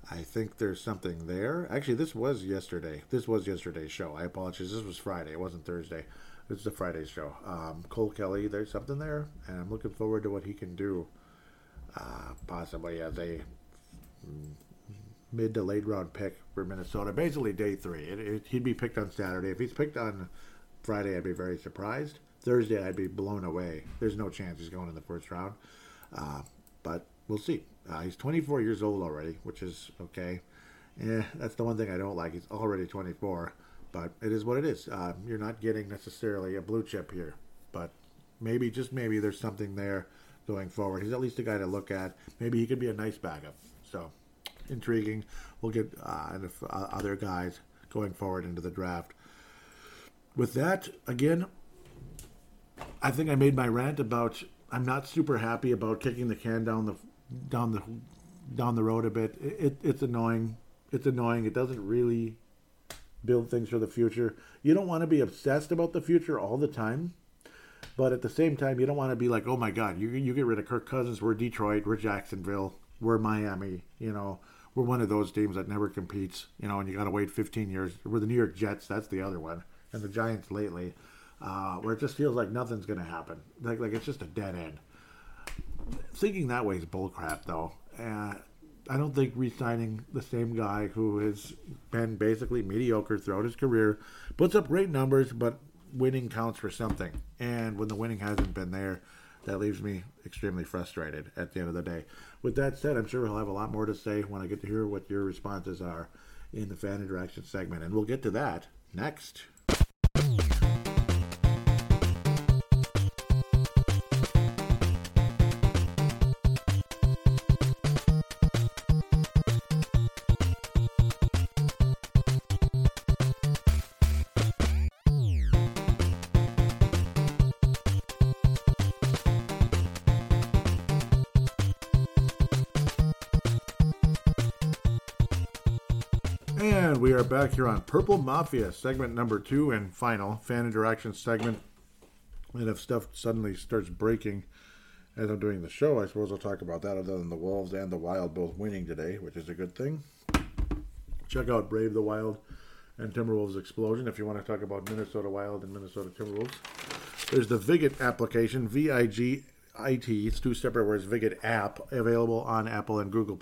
I think there's something there. Actually, this was yesterday. This was yesterday's show. I apologize. This was Friday. It wasn't Thursday. This is the Friday's show. Cole Kelly, there's something there, and I'm looking forward to what he can do. Possibly as a mid to late round pick for Minnesota. Basically, day 3. He'd be picked on Saturday. If he's picked on Friday, I'd be very surprised. Thursday, I'd be blown away. There's no chance he's going in the first round. But we'll see. He's 24 years old already, which is okay. That's the one thing I don't like. He's already 24, but it is what it is. You're not getting necessarily a blue chip here, but maybe, just maybe, there's something there going forward. He's at least a guy to look at. Maybe he could be a nice backup. So, intriguing. We'll get other guys going forward into the draft. With that, again, I think I made my rant about I'm not super happy about kicking the can down the road a bit. It's annoying. It's annoying. It doesn't really build things for the future. You don't want to be obsessed about the future all the time, but at the same time, you don't want to be like, oh my God, you get rid of Kirk Cousins. We're Detroit. We're Jacksonville. We're Miami. We're one of those teams that never competes. And you got to wait 15 years. We're the New York Jets. That's the other one, and the Giants lately. Where it just feels like nothing's going to happen. Like it's just a dead end. Thinking that way is bullcrap, though. I don't think re-signing the same guy who has been basically mediocre throughout his career, puts up great numbers, but winning counts for something. And when the winning hasn't been there, that leaves me extremely frustrated at the end of the day. With that said, I'm sure he'll have a lot more to say when I get to hear what your responses are in the fan interaction segment. And we'll get to that next. And we are back here on Purple Mafia, segment number 2 and final fan interaction segment. And if stuff suddenly starts breaking as I'm doing the show, I suppose I'll talk about that, other than the Wolves and the Wild both winning today, which is a good thing. Check out Brave the Wild and Timberwolves Explosion if you want to talk about Minnesota Wild and Minnesota Timberwolves. There's the Viget application, Vigit. It's 2 separate words, Viget app, available on Apple and Google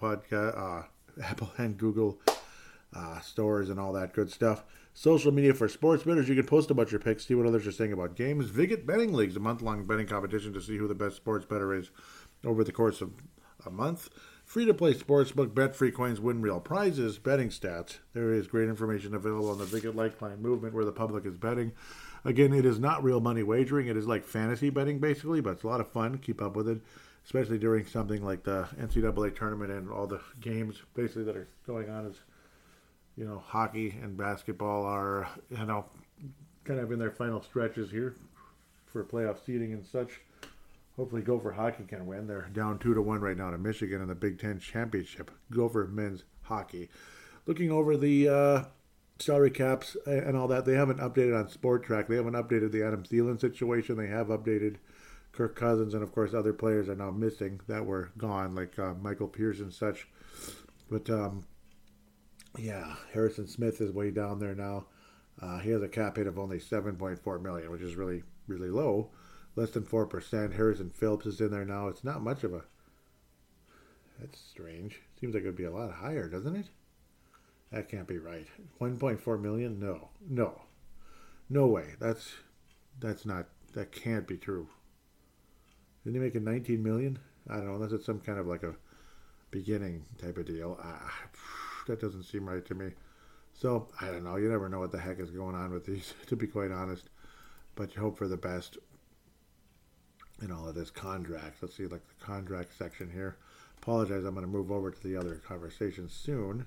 stores and all that good stuff. Social media for sports bettors. You can post about your picks, see what others are saying about games. Viget Betting Leagues, a month-long betting competition to see who the best sports bettor is over the course of a month. Free-to-play sportsbook, bet free coins, win real prizes, betting stats. There is great information available on the Viget Likeline movement where the public is betting. Again, it is not real money wagering. It is like fantasy betting, basically, but it's a lot of fun. Keep up with it, especially during something like the NCAA tournament and all the games, basically, that are going on as hockey and basketball are, kind of in their final stretches here for playoff seeding and such. Hopefully Gopher Hockey can win. They're down 2-1 right now to Michigan in the Big Ten Championship. Gopher men's hockey. Looking over the salary caps and all that, they haven't updated on Sport Track. They haven't updated the Adam Thielen situation. They have updated Kirk Cousins, and of course other players are now missing that were gone, like Michael Pierce and such. But yeah, Harrison Smith is way down there now. He has a cap hit of only $7.4 million, which is really, really low. Less than 4%. Harrison Phillips is in there now. It's not much of a... That's strange. Seems like it would be a lot higher, doesn't it? That can't be right. $1.4 million? No way. That's not... That can't be true. Didn't he make it $19 million? I don't know. Unless it's some kind of like a beginning type of deal. That doesn't seem right to me. So, I don't know. You never know what the heck is going on with these, to be quite honest. But you hope for the best in all of this contract. Let's see, like the contract section here. Apologize, I'm going to move over to the other conversation soon.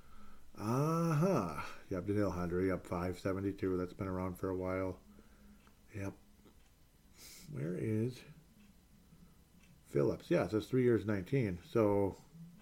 Yep, Daniil Hundrey up 572. That's been around for a while. Yep. Where is Phillips? Yeah, it says 3 years, 19. So...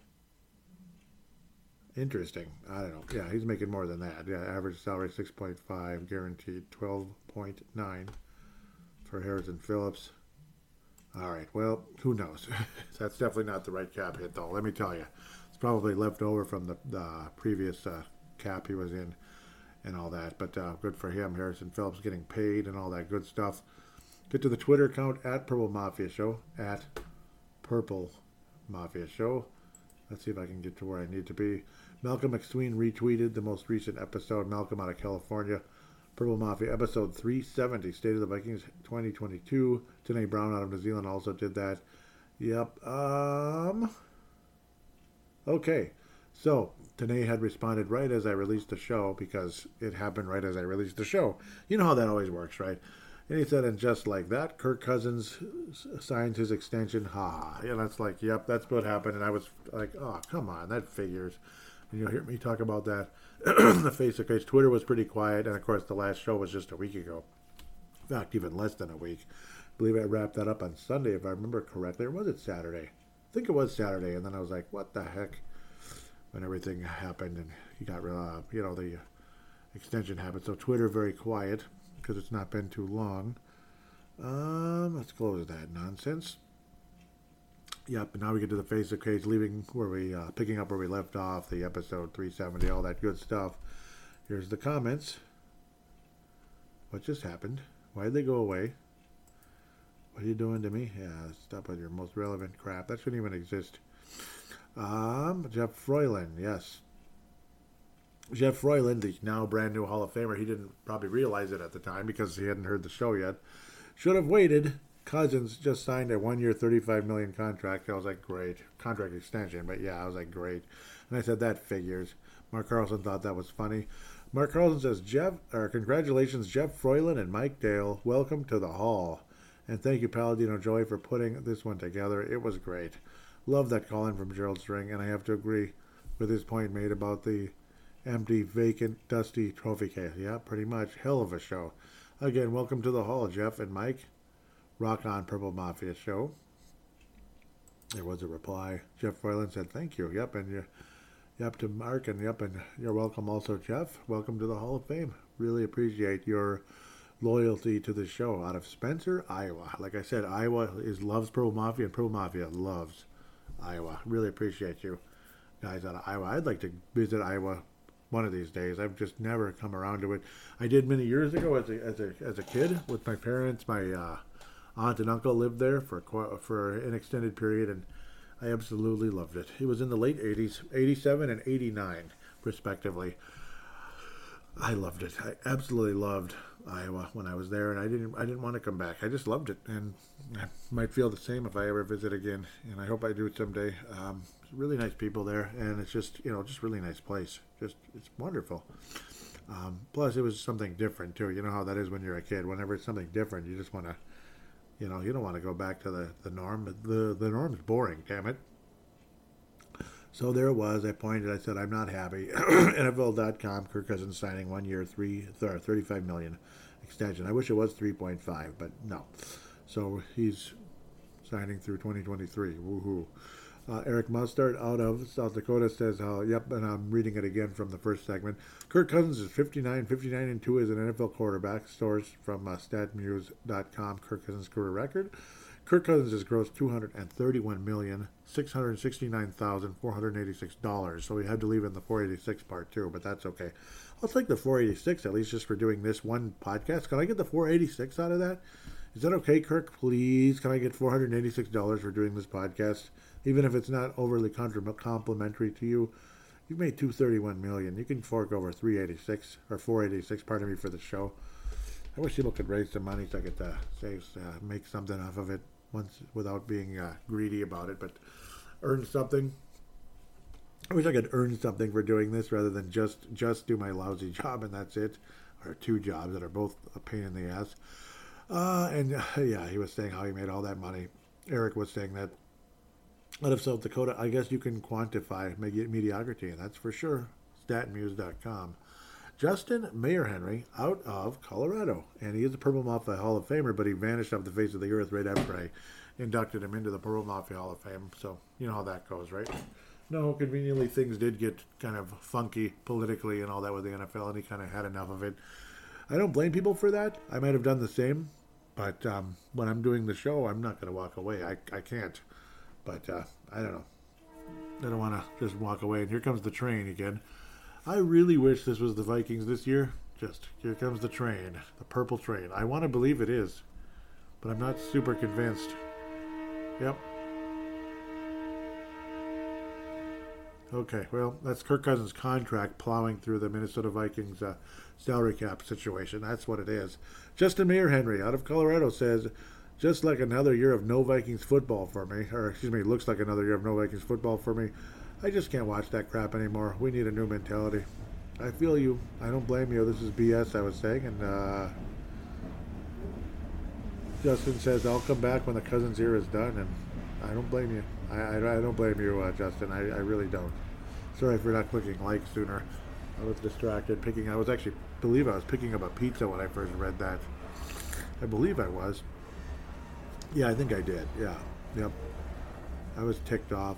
interesting. I don't know. Yeah, he's making more than that. Yeah, average salary 6.5, guaranteed 12.9 for Harrison Phillips. All right, well, who knows? That's definitely not the right cap hit, though. Let me tell you. probably left over from the previous cap he was in and all that. But good for him. Harrison Phillips getting paid and all that good stuff. Get to the Twitter account at Purple Mafia Show, at Purple Mafia Show. Let's see if I can get to where I need to be. Malcolm McSween retweeted the most recent episode. Malcolm out of California. Purple Mafia episode 370, State of the Vikings 2022. Tanae Brown out of New Zealand also did that. Yep. Okay. So, Tanae had responded right as I released the show because it happened right as I released the show. You know how that always works, right? And he said, and just like that, Kirk Cousins signs his extension. Ha. And that's like, yep, that's what happened. And I was like, oh, come on, that figures. And you'll hear me talk about that. The face-to-face Twitter was pretty quiet. And, of course, the last show was just a week ago. In fact, even less than a week. I believe I wrapped that up on Sunday, if I remember correctly. Or was it Saturday? I think it was Saturday. And then I was like, what the heck? When everything happened and you got, the extension happened. So Twitter very quiet because it's not been too long. Let's close that nonsense. Yep, now we get to the face-to-face, leaving where we, picking up where we left off, the episode 370, all that good stuff. Here's the comments. What just happened? Why did they go away? What are you doing to me? Yeah, stop with your most relevant crap. That shouldn't even exist. Jeff Froylan, yes. Jeff Froylan, the now brand new Hall of Famer, he didn't probably realize it at the time because he hadn't heard the show yet. Should have waited. Cousins just signed a 1-year, $35 million contract. I was like, great. Contract extension, but yeah, I was like, great. And I said, that figures. Mark Carlson thought that was funny. Mark Carlson says, congratulations, Jeff Froylan and Mike Dale. Welcome to the Hall. And thank you, Paladino Joey, for putting this one together. It was great. Love that call-in from Gerald String, and I have to agree with his point made about the empty, vacant, dusty trophy case. Yeah, pretty much. Hell of a show. Again, welcome to the Hall, Jeff and Mike. Rock on, Purple Mafia Show. There was a reply. Jeff Froylan said, thank you. Yep, and yep to Mark, and yep, and you're welcome also, Jeff. Welcome to the Hall of Fame. Really appreciate your loyalty to the show. Out of Spencer, Iowa. Like I said, Iowa loves Purple Mafia, and Purple Mafia loves Iowa. Really appreciate you guys out of Iowa. I'd like to visit Iowa one of these days. I've just never come around to it. I did many years ago as a kid with my parents. My aunt and uncle lived there for an extended period, and I absolutely loved it. It was in the late 80s, 87 and 89, respectively. I loved it. I absolutely loved Iowa when I was there, and I didn't want to come back. I just loved it, and I might feel the same if I ever visit again, and I hope I do it someday. Really nice people there, and it's just really nice place. It's wonderful. Plus, it was something different too. You know how that is when you're a kid. Whenever it's something different, you just want to, you don't want to go back to the norm. The norm's boring. Damn it. So there it was. I said, I'm not happy. NFL.com, Kirk Cousins signing 1 year, $35 million extension. I wish it was 3.5, but no. So he's signing through 2023. Woohoo. Eric Mustard out of South Dakota says, yep, and I'm reading it again from the first segment. Kirk Cousins is 59-2 as an NFL quarterback. Source from statmuse.com, Kirk Cousins' career record. Kirk Cousins has grossed $231,669,486. So we had to leave in the 486 part too, but that's okay. I'll take the 486 at least just for doing this one podcast. Can I get the 486 out of that? Is that okay, Kirk? Please, can I get $486 for doing this podcast? Even if it's not overly complimentary to you. You've made $231 million. You can fork over 386 or 486, pardon me, for the show. I wish people could raise some money so I could make something off of it once without being greedy about it, but earn something. I wish I could earn something for doing this rather than just do my lousy job and that's it, or two jobs that are both a pain in the ass. Yeah, he was saying how he made all that money. Eric was saying that out of South Dakota, I guess you can quantify mediocrity, and that's for sure. Statmuse.com. Justin Mayer Henry out of Colorado, and he is a Purple Mafia Hall of Famer, but he vanished off the face of the earth right after I inducted him into the Purple Mafia Hall of Fame, so you know how that goes, right? No, conveniently things did get kind of funky politically and all that with the NFL, and he kind of had enough of it. I don't blame people for that. I might have done the same, but when I'm doing the show, I'm not going to walk away. I can't, but I don't know. I don't want to just walk away. And here comes the train again. I really wish this was the Vikings this year. Just, here comes the train. The purple train. I want to believe it is. But I'm not super convinced. Yep. Okay, well, that's Kirk Cousins' contract plowing through the Minnesota Vikings salary cap situation. That's what it is. Justin Mayer Henry out of Colorado says, just like another year of no Vikings football for me, or excuse me, looks like another year of no Vikings football for me. I just can't watch that crap anymore. We need a new mentality. I feel you. I don't blame you. This is BS, I was saying. And Justin says, I'll come back when the Cousins era is done. And I don't blame you. I don't blame you, Justin. I really don't. Sorry for not clicking like sooner. I was distracted I was picking up a pizza when I first read that. I believe I was. Yeah, I think I did. Yeah. Yep. I was ticked off.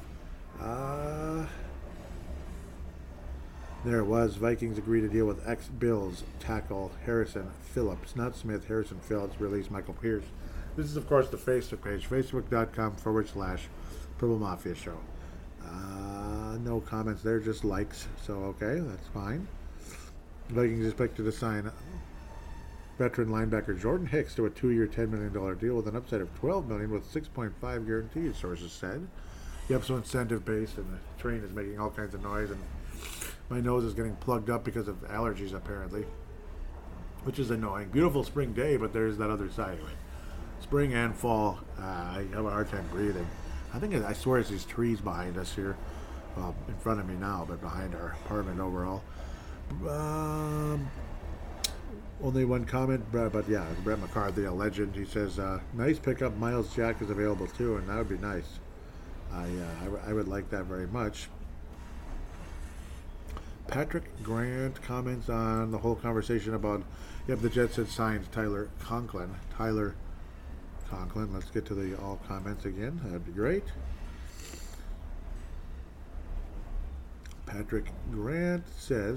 There it was. Vikings agree to deal with ex-Bills tackle Harrison Phillips. Not Smith, Harrison Phillips. Release Michael Pierce. This is, of course, the Facebook page. Facebook.com/Purple Mafia Show. No comments there, just likes. So, okay, that's fine. Vikings expected to sign veteran linebacker Jordan Hicks to a 2-year, $10 million deal with an upside of $12 million with 6.5 guaranteed, sources said. Yep, so incentive-based, and the train is making all kinds of noise, and my nose is getting plugged up because of allergies, apparently, which is annoying. Beautiful spring day, but there's that other side of it. Spring and fall, I have a hard time breathing. I swear it's these trees behind us here. Well, in front of me now, but behind our apartment overall. Only one comment, but yeah, it's Brett McCarthy, a legend. He says, nice pickup. Miles Jack is available too, and that would be nice. I would like that very much. Patrick Grant comments on the whole conversation about, the Jets had signed Tyler Conklin. Let's get to the all comments again. That'd be great. Patrick Grant says,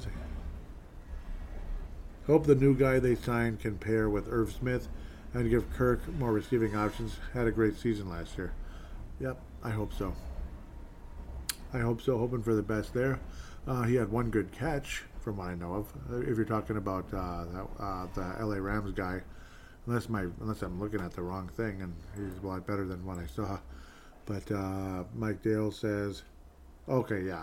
hope the new guy they signed can pair with Irv Smith and give Kirk more receiving options. Had a great season last year. Yep, I hope so. Hoping for the best there. He had one good catch, from what I know of. If you're talking about the LA Rams guy, unless I'm looking at the wrong thing, and he's a lot better than what I saw. But Mike Dale says, okay, yeah.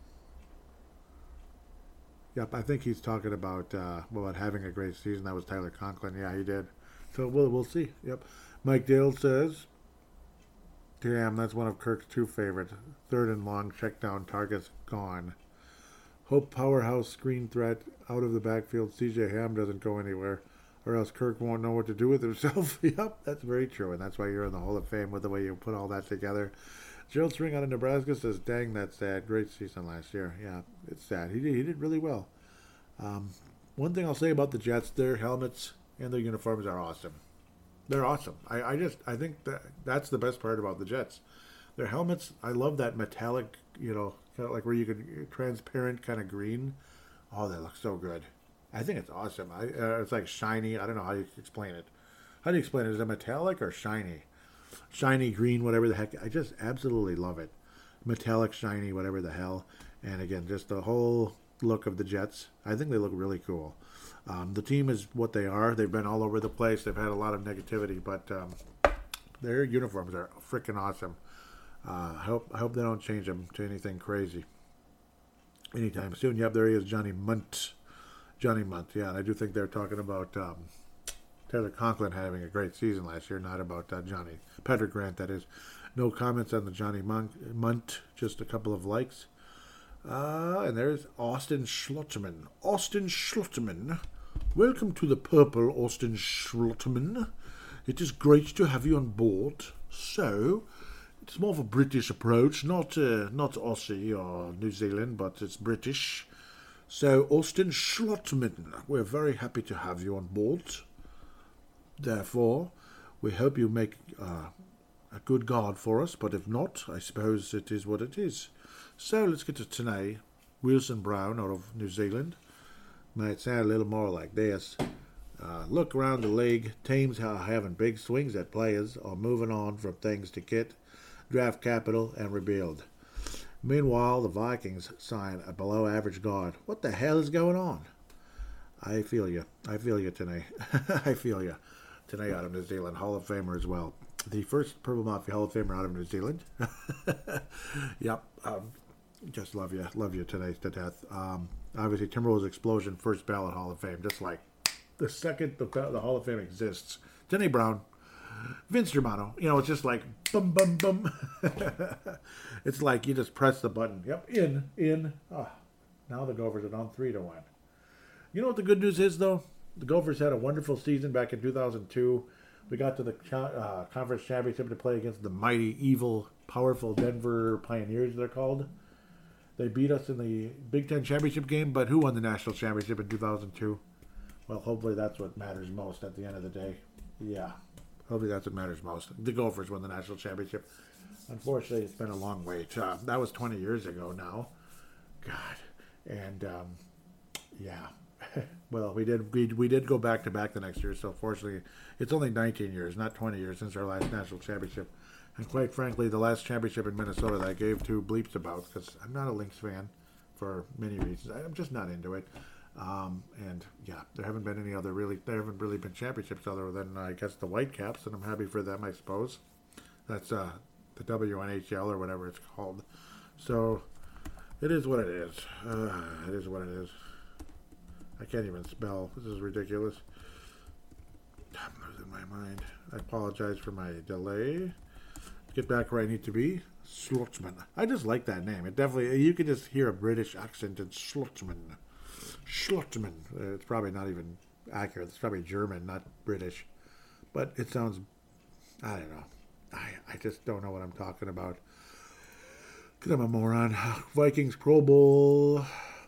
Yep, I think he's talking about having a great season. That was Tyler Conklin. Yeah, he did. So we'll see. Yep. Mike Dale says, damn, that's one of Kirk's two favorite. Third and long check down targets gone. Hope powerhouse screen threat out of the backfield. CJ Ham doesn't go anywhere, or else Kirk won't know what to do with himself. Yep, that's very true, and that's why you're in the Hall of Fame with the way you put all that together. Gerald String out of Nebraska says, dang, that's sad. Great season last year. Yeah, it's sad. He did really well. One thing I'll say about the Jets, their helmets and their uniforms are awesome. They're awesome. I think that's the best part about the Jets. Their helmets, I love that metallic, kind of like where you can, transparent kind of green. Oh, they look so good. I think it's awesome. It's like shiny. I don't know how you explain it. How do you explain it? Is it metallic or shiny? Shiny green, whatever the heck. I just absolutely love it. Metallic, shiny, whatever the hell. And again, just the whole look of the Jets. I think they look really cool. The team is what they are. They've been all over the place. They've had a lot of negativity, but their uniforms are freaking awesome. I hope they don't change them to anything crazy anytime soon. Yep, there he is, Johnny Munt. Yeah, and I do think they're talking about Tyler Conklin having a great season last year, not about Johnny. Patrick Grant, that is. No comments on the Johnny Munt, just a couple of likes. And there's Austin Schlotterman. Welcome to the Purple, Austin Schlotterman. It is great to have you on board. So, it's more of a British approach, not Aussie or New Zealand, but it's British. So, Austin Schlotterman, we're very happy to have you on board. Therefore, we hope you make a good guard for us, but if not, I suppose it is what it is. So, let's get to tonight. Wilson Brown out of New Zealand. Might sound a little more like this. Look around the league. Teams are having big swings at players or moving on from things to kit, draft capital, and rebuild. Meanwhile, the Vikings sign a below-average guard. What the hell is going on? I feel you. I feel you, Tanae. I feel you. Tanae out of New Zealand, Hall of Famer as well. The first Purple Mafia Hall of Famer out of New Zealand. Yep. Just love you today to death. Obviously, Timberwolves Explosion, first ballot Hall of Fame. Just like the second the Hall of Fame exists. Denny Brown, Vince Germano. You know, it's just like bum, bum, bum. It's like you just press the button. Yep, in. Now the Gophers are down 3-1. You know what the good news is, though? The Gophers had a wonderful season back in 2002. We got to the conference championship to play against the mighty, evil, powerful Denver Pioneers, they're called. They beat us in the Big Ten championship game, but who won the national championship in 2002? Well, hopefully that's what matters most at the end of the day. Yeah, hopefully that's what matters most. The Gophers won the national championship. Unfortunately, it's been a long wait. That was 20 years ago now. God. And, yeah. Well, we did go back-to-back the next year, so fortunately, it's only 19 years, not 20 years since our last national championship. And quite frankly, the last championship in Minnesota that I gave two bleeps about, because I'm not a Lynx fan for many reasons. I'm just not into it. And yeah, there haven't really been championships other than, I guess, the Whitecaps, and I'm happy for them, I suppose. That's the WNHL or whatever it's called. So it is what it is. It is what it is. I can't even spell. This is ridiculous. I'm losing my mind. I apologize for my delay. Get back where I need to be. Schlutzman. I just like that name. It definitely, you can just hear a British accent in Schlutzman. Schlutzman. It's probably not even accurate. It's probably German, not British. But it sounds, I don't know. I just don't know what I'm talking about. Because I'm a moron. Vikings Pro Bowl.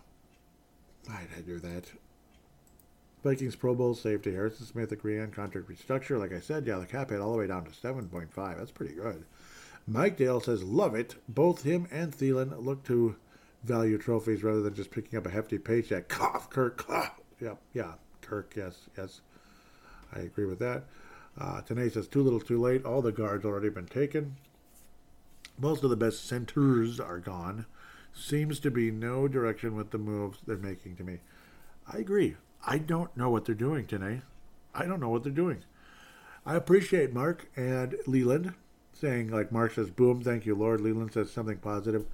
Why did I do that? Vikings Pro Bowl safety Harrison Smith agree on contract restructure. Like I said, yeah, the cap hit all the way down to 7.5. That's pretty good. Mike Dale says, love it. Both him and Thielen look to value trophies rather than just picking up a hefty paycheck. Cough, Kirk. Cough. Yep, yeah, Kirk, yes. I agree with that. Tanae says, too little, too late. All the guards already been taken. Most of the best centers are gone. Seems to be no direction with the moves they're making to me. I agree. I don't know what they're doing, Tanae. I don't know what they're doing. I appreciate Mark and Leland saying, like Mark says, boom, thank you, Lord. Leland says something positive.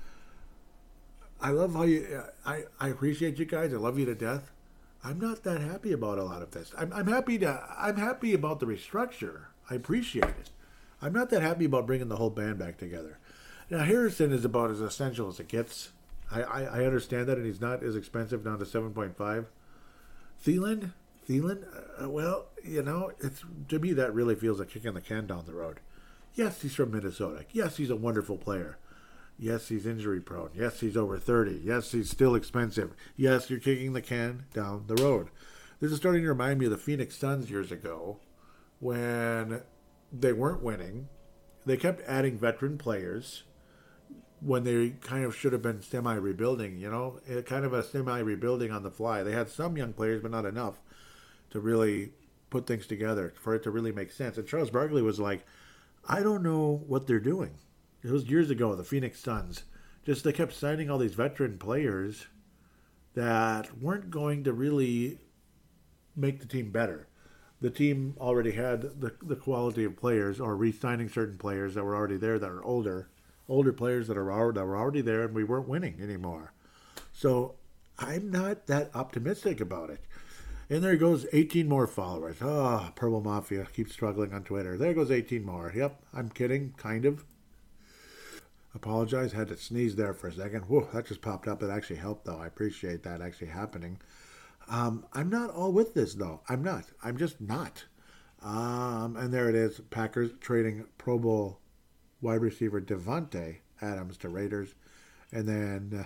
I love how you, I appreciate you guys. I love you to death. I'm not that happy about a lot of this. I'm happy about the restructure. I appreciate it. I'm not that happy about bringing the whole band back together. Now, Harrison is about as essential as it gets. I understand that, and he's not as expensive, down to 7.5. Thielen, well, you know, it's, to me, that really feels like kicking the can down the road. Yes, he's from Minnesota. Yes, he's a wonderful player. Yes, he's injury prone. Yes, he's over 30. Yes, he's still expensive. Yes, you're kicking the can down the road. This is starting to remind me of the Phoenix Suns years ago when they weren't winning. They kept adding veteran players when they kind of should have been semi-rebuilding, you know, kind of a semi-rebuilding on the fly. They had some young players, but not enough to really put things together for it to really make sense. And Charles Barkley was like, I don't know what they're doing. It was years ago, the Phoenix Suns. Just they kept signing all these veteran players that weren't going to really make the team better. The team already had the quality of players, or re-signing certain players that were already there that are older players that were already there, and we weren't winning anymore. So I'm not that optimistic about it. And there goes 18 more followers. Purple Mafia keeps struggling on Twitter. There goes 18 more. Yep, I'm kidding, kind of. Apologize, had to sneeze there for a second. Whoa, that just popped up. It actually helped, though. I appreciate that actually happening. I'm not all with this, though. I'm not. I'm just not. And there it is. Packers trading Pro Bowl wide receiver Devontae Adams to Raiders. And then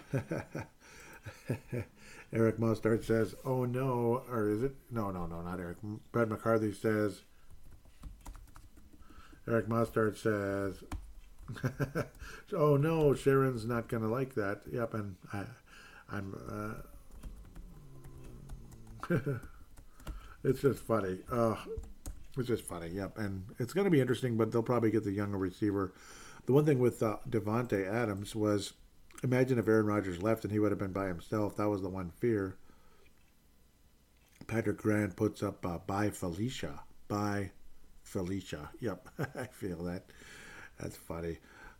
Eric Mustard says, oh no, or is it? No, not Eric. Brett McCarthy says, Eric Mustard says, oh no, Sharon's not going to like that. Yep, and I'm it's just funny. It's just funny, yep. And it's going to be interesting, but they'll probably get the younger receiver. The one thing with Devontae Adams was, imagine if Aaron Rodgers left and he would have been by himself. That was the one fear. Patrick Grant puts up Bye Felicia. Bye Felicia. Yep, I feel that. That's funny.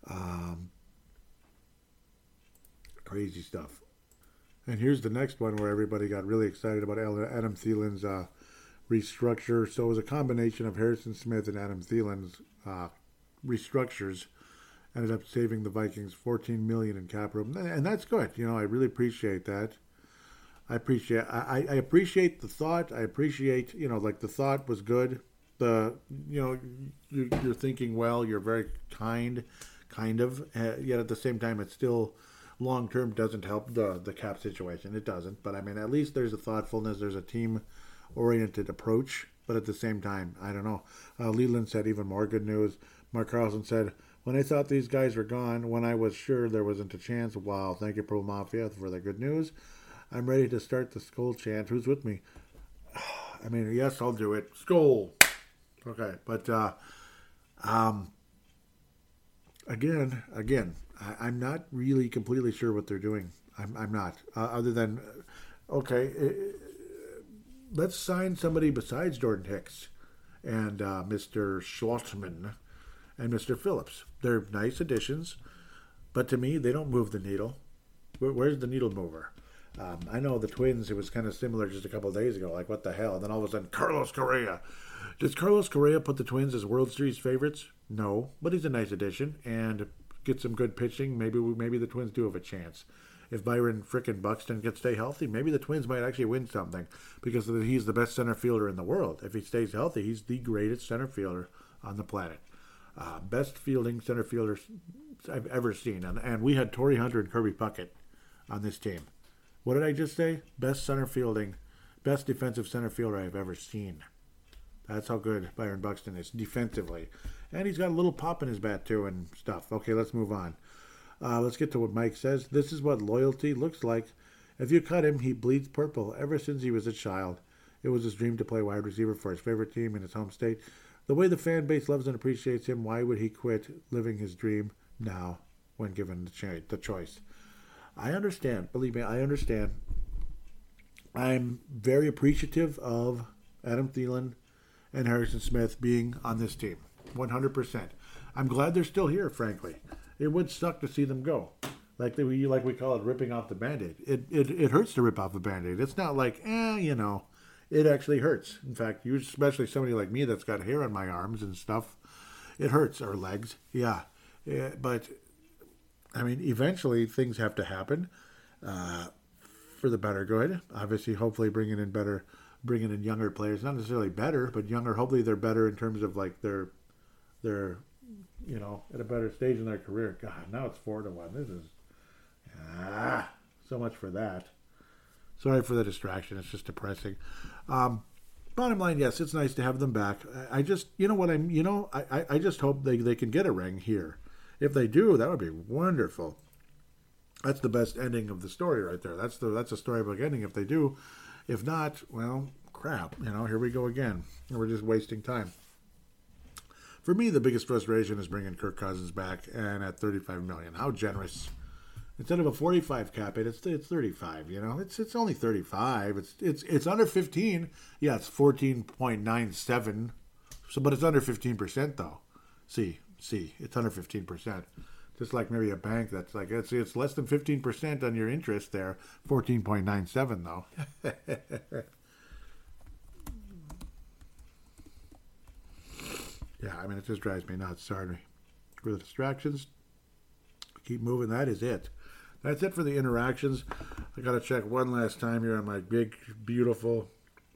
Crazy stuff. And here's the next one where everybody got really excited about Adam Thielen's restructure. So it was a combination of Harrison Smith and Adam Thielen's restructures. Ended up saving the Vikings $14 million in cap room, and that's good. You know, I really appreciate that. I appreciate the thought. I appreciate, you know, like the thought was good. You're thinking well. You're very kind of. Yet at the same time, it's still long term doesn't help the cap situation. It doesn't. But I mean, at least there's a thoughtfulness. There's a team oriented approach. But at the same time, I don't know. Leland said even more good news. Mark Carlson said, when I thought these guys were gone, when I was sure there wasn't a chance, wow, thank you, Pro Mafia, for the good news. I'm ready to start the Skull chant. Who's with me? I mean, yes, I'll do it. Skull. Okay, but again, I'm not really completely sure what they're doing. I'm not. Other than, okay, let's sign somebody besides Jordan Hicks and Mr. Schlottman and Mr. Phillips. They're nice additions, but to me, they don't move the needle. Where's the needle mover? I know the Twins, it was kind of similar just a couple of days ago, like what the hell? And then all of a sudden, Carlos Correa. Does Carlos Correa put the Twins as World Series favorites? No, but he's a nice addition and get some good pitching. Maybe the Twins do have a chance. If Byron frickin' Buxton can stay healthy, maybe the Twins might actually win something because he's the best center fielder in the world. If he stays healthy, he's the greatest center fielder on the planet. Best fielding center fielders I've ever seen. And we had Torrey Hunter and Kirby Puckett on this team. What did I just say? Best defensive center fielder I've ever seen. That's how good Byron Buxton is defensively. And he's got a little pop in his bat, too, and stuff. Okay, let's move on. Let's get to what Mike says. This is what loyalty looks like. If you cut him, he bleeds purple. Ever since he was a child, it was his dream to play wide receiver for his favorite team in his home state. The way the fan base loves and appreciates him, why would he quit living his dream now when given the choice? I understand. Believe me, I understand. I'm very appreciative of Adam Thielen and Harrison Smith being on this team. 100%. I'm glad they're still here, frankly. It would suck to see them go. Like we call it ripping off the Band-Aid. It hurts to rip off a Band-Aid. It's not like, it actually hurts. In fact, especially somebody like me that's got hair on my arms and stuff, it hurts, or legs. Yeah. But I mean, eventually things have to happen for the better good. Obviously, hopefully bringing in younger players, not necessarily better, but younger. Hopefully they're better in terms of like they're at a better stage in their career. God, now it's 4-1. This is so much for that. Sorry for the distraction. It's just depressing. Bottom line, yes, it's nice to have them back. I just, I just hope they can get a ring here. If they do, that would be wonderful. That's the best ending of the story right there. That's a storybook ending if they do. If not, well, crap. Here we go again. We're just wasting time. For me, the biggest frustration is bringing Kirk Cousins back and at $35 million. How generous! Instead of a 45 cap hit, it's 35. It's only 35. It's under 15. Yeah, it's 14.97. So, but it's under 15% though. See, it's under 15%. Just like maybe a bank that's like it's less than 15% on your interest there. 14.97 though. Yeah, I mean, it just drives me nuts. Sorry for the distractions. Keep moving. That is it. That's it for the interactions. I got to check one last time here on my big, beautiful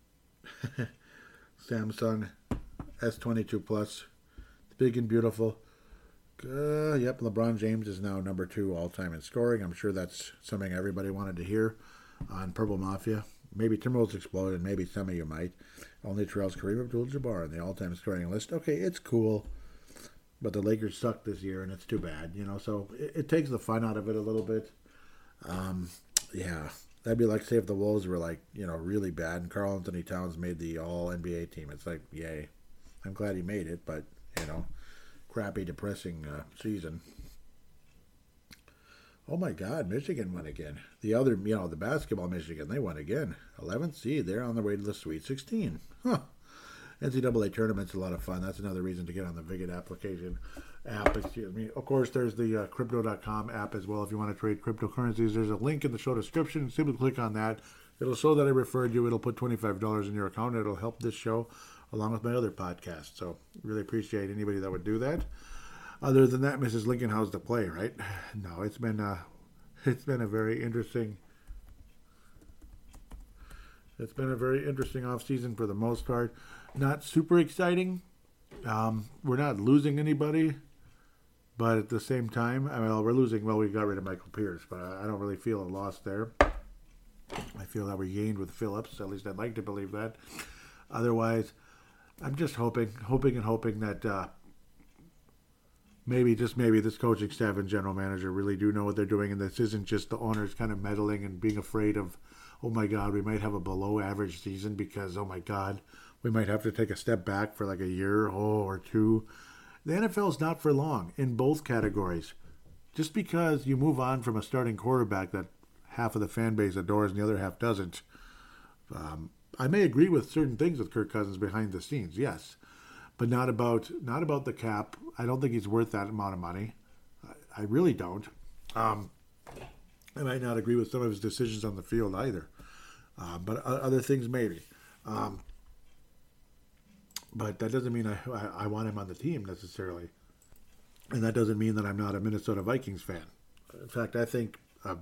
Samsung S22 Plus. It's big and beautiful. Yep, LeBron James is now number 2 all-time in scoring. I'm sure that's something everybody wanted to hear on Purple Mafia. Maybe Timberwolves exploded, maybe some of you might. Only trails Kareem Abdul-Jabbar on the all-time scoring list. Okay, it's cool, but the Lakers suck this year, and it's too bad, so it takes the fun out of it a little bit. Yeah, that'd be like, say, if the Wolves were, like, really bad, and Karl Anthony Towns made the all-NBA team. It's like, yay. I'm glad he made it, but, crappy, depressing season. Oh my God, Michigan won again. The other, the basketball Michigan, they won again. 11th seed, they're on their way to the Sweet 16. Huh. NCAA tournament's a lot of fun. That's another reason to get on the Viget app. Of course, there's the Crypto.com app as well if you want to trade cryptocurrencies. There's a link in the show description. Simply click on that. It'll show that I referred you. It'll put $25 in your account. It'll help this show along with my other podcasts. So really appreciate anybody that would do that. Other than that, Mrs. Lincoln, how's the play, right? No, it's been a very interesting off season for the most part. Not super exciting. We're not losing anybody, but at the same time, we're losing. Well, we got rid of Michael Pierce, but I don't really feel a loss there. I feel that we gained with Phillips. At least I'd like to believe that. Otherwise, I'm just hoping that maybe this coaching staff and general manager really do know what they're doing, and this isn't just the owners kind of meddling and being afraid of, oh my God, we might have a below average season because, oh my God, we might have to take a step back for like a year or two. The NFL is not for long in both categories. Just because you move on from a starting quarterback that half of the fan base adores and the other half doesn't. I may agree with certain things with Kirk Cousins behind the scenes, yes, but not about the cap. I don't think he's worth that amount of money. I really don't. I might not agree with some of his decisions on the field either, but other things maybe. But that doesn't mean I want him on the team necessarily, and that doesn't mean that I'm not a Minnesota Vikings fan. In fact, I think a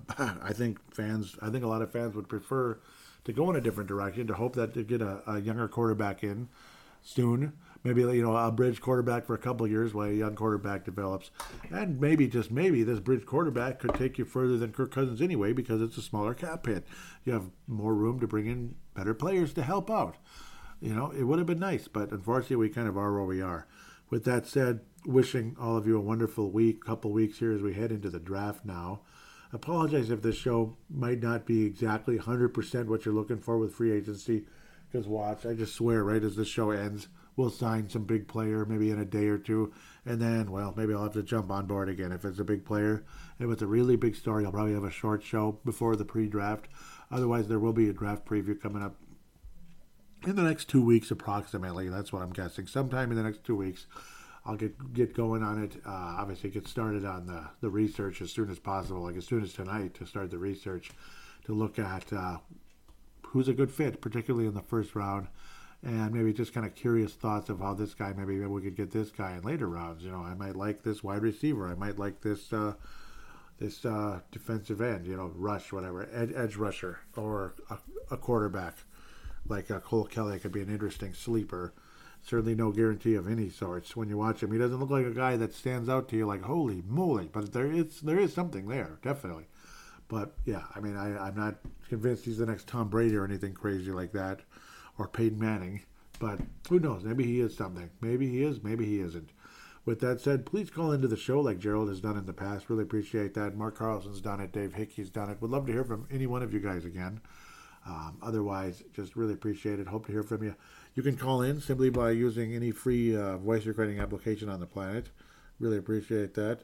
lot of fans would prefer to go in a different direction, to hope that to get a younger quarterback in soon. Maybe, a bridge quarterback for a couple of years while a young quarterback develops. And maybe, just maybe, this bridge quarterback could take you further than Kirk Cousins anyway because it's a smaller cap hit. You have more room to bring in better players to help out. It would have been nice, but unfortunately we kind of are where we are. With that said, wishing all of you a wonderful couple weeks here as we head into the draft now. Apologize if this show might not be exactly 100% what you're looking for with free agency, because watch, I just swear right as this show ends, we'll sign some big player maybe in a day or two, and then, well, maybe I'll have to jump on board again if it's a big player. If it's a really big story, I'll probably have a short show before the pre-draft. Otherwise, there will be a draft preview coming up in the next 2 weeks approximately. That's what I'm guessing. Sometime in the next 2 weeks, I'll get going on it. Obviously, get started on the research as soon as possible, like as soon as tonight, to start the research to look at who's a good fit, particularly in the first round, and maybe just kind of curious thoughts of how this guy, maybe we could get this guy in later rounds. I might like this wide receiver. I might like this defensive end, rush, whatever, edge rusher, or a quarterback. Like Cole Kelly could be an interesting sleeper. Certainly no guarantee of any sorts. When you watch him, he doesn't look like a guy that stands out to you like, holy moly. But there is something there, definitely. But, yeah, I'm not convinced he's the next Tom Brady or anything crazy like that, or Peyton Manning. But who knows? Maybe he is something. Maybe he is, maybe he isn't. With that said, please call into the show like Gerald has done in the past. Really appreciate that. Mark Carlson's done it. Dave Hickey's done it. Would love to hear from any one of you guys again. Otherwise, just really appreciate it. Hope to hear from you. You can call in simply by using any free voice recording application on the planet. Really appreciate that.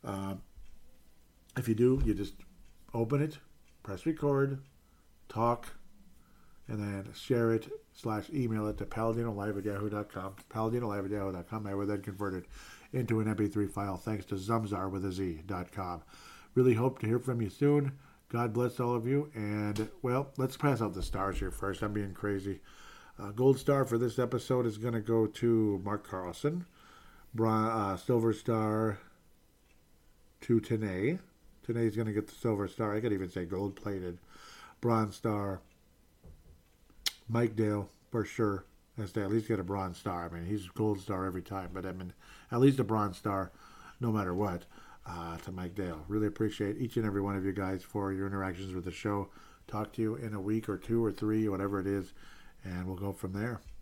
If you do, you just open it, press record, talk, and then share it / email it to paladinolive@yahoo.com. paladinolive@yahoo.com. I will then convert it into an MP3 file thanks to Zumzar with a Z.com. Really hope to hear from you soon. God bless all of you. And, well, let's pass out the stars here first. I'm being crazy. Gold star for this episode is going to go to Mark Carlson. Silver star to Tanae. Tanae's going to get the silver star. I could even say gold-plated. Bronze star, Mike Dale, for sure. Has to at least get a bronze star. He's gold star every time. But, at least a bronze star no matter what. To Mike Dale. Really appreciate each and every one of you guys for your interactions with the show. Talk to you in a week or 2 or 3, whatever it is, and we'll go from there.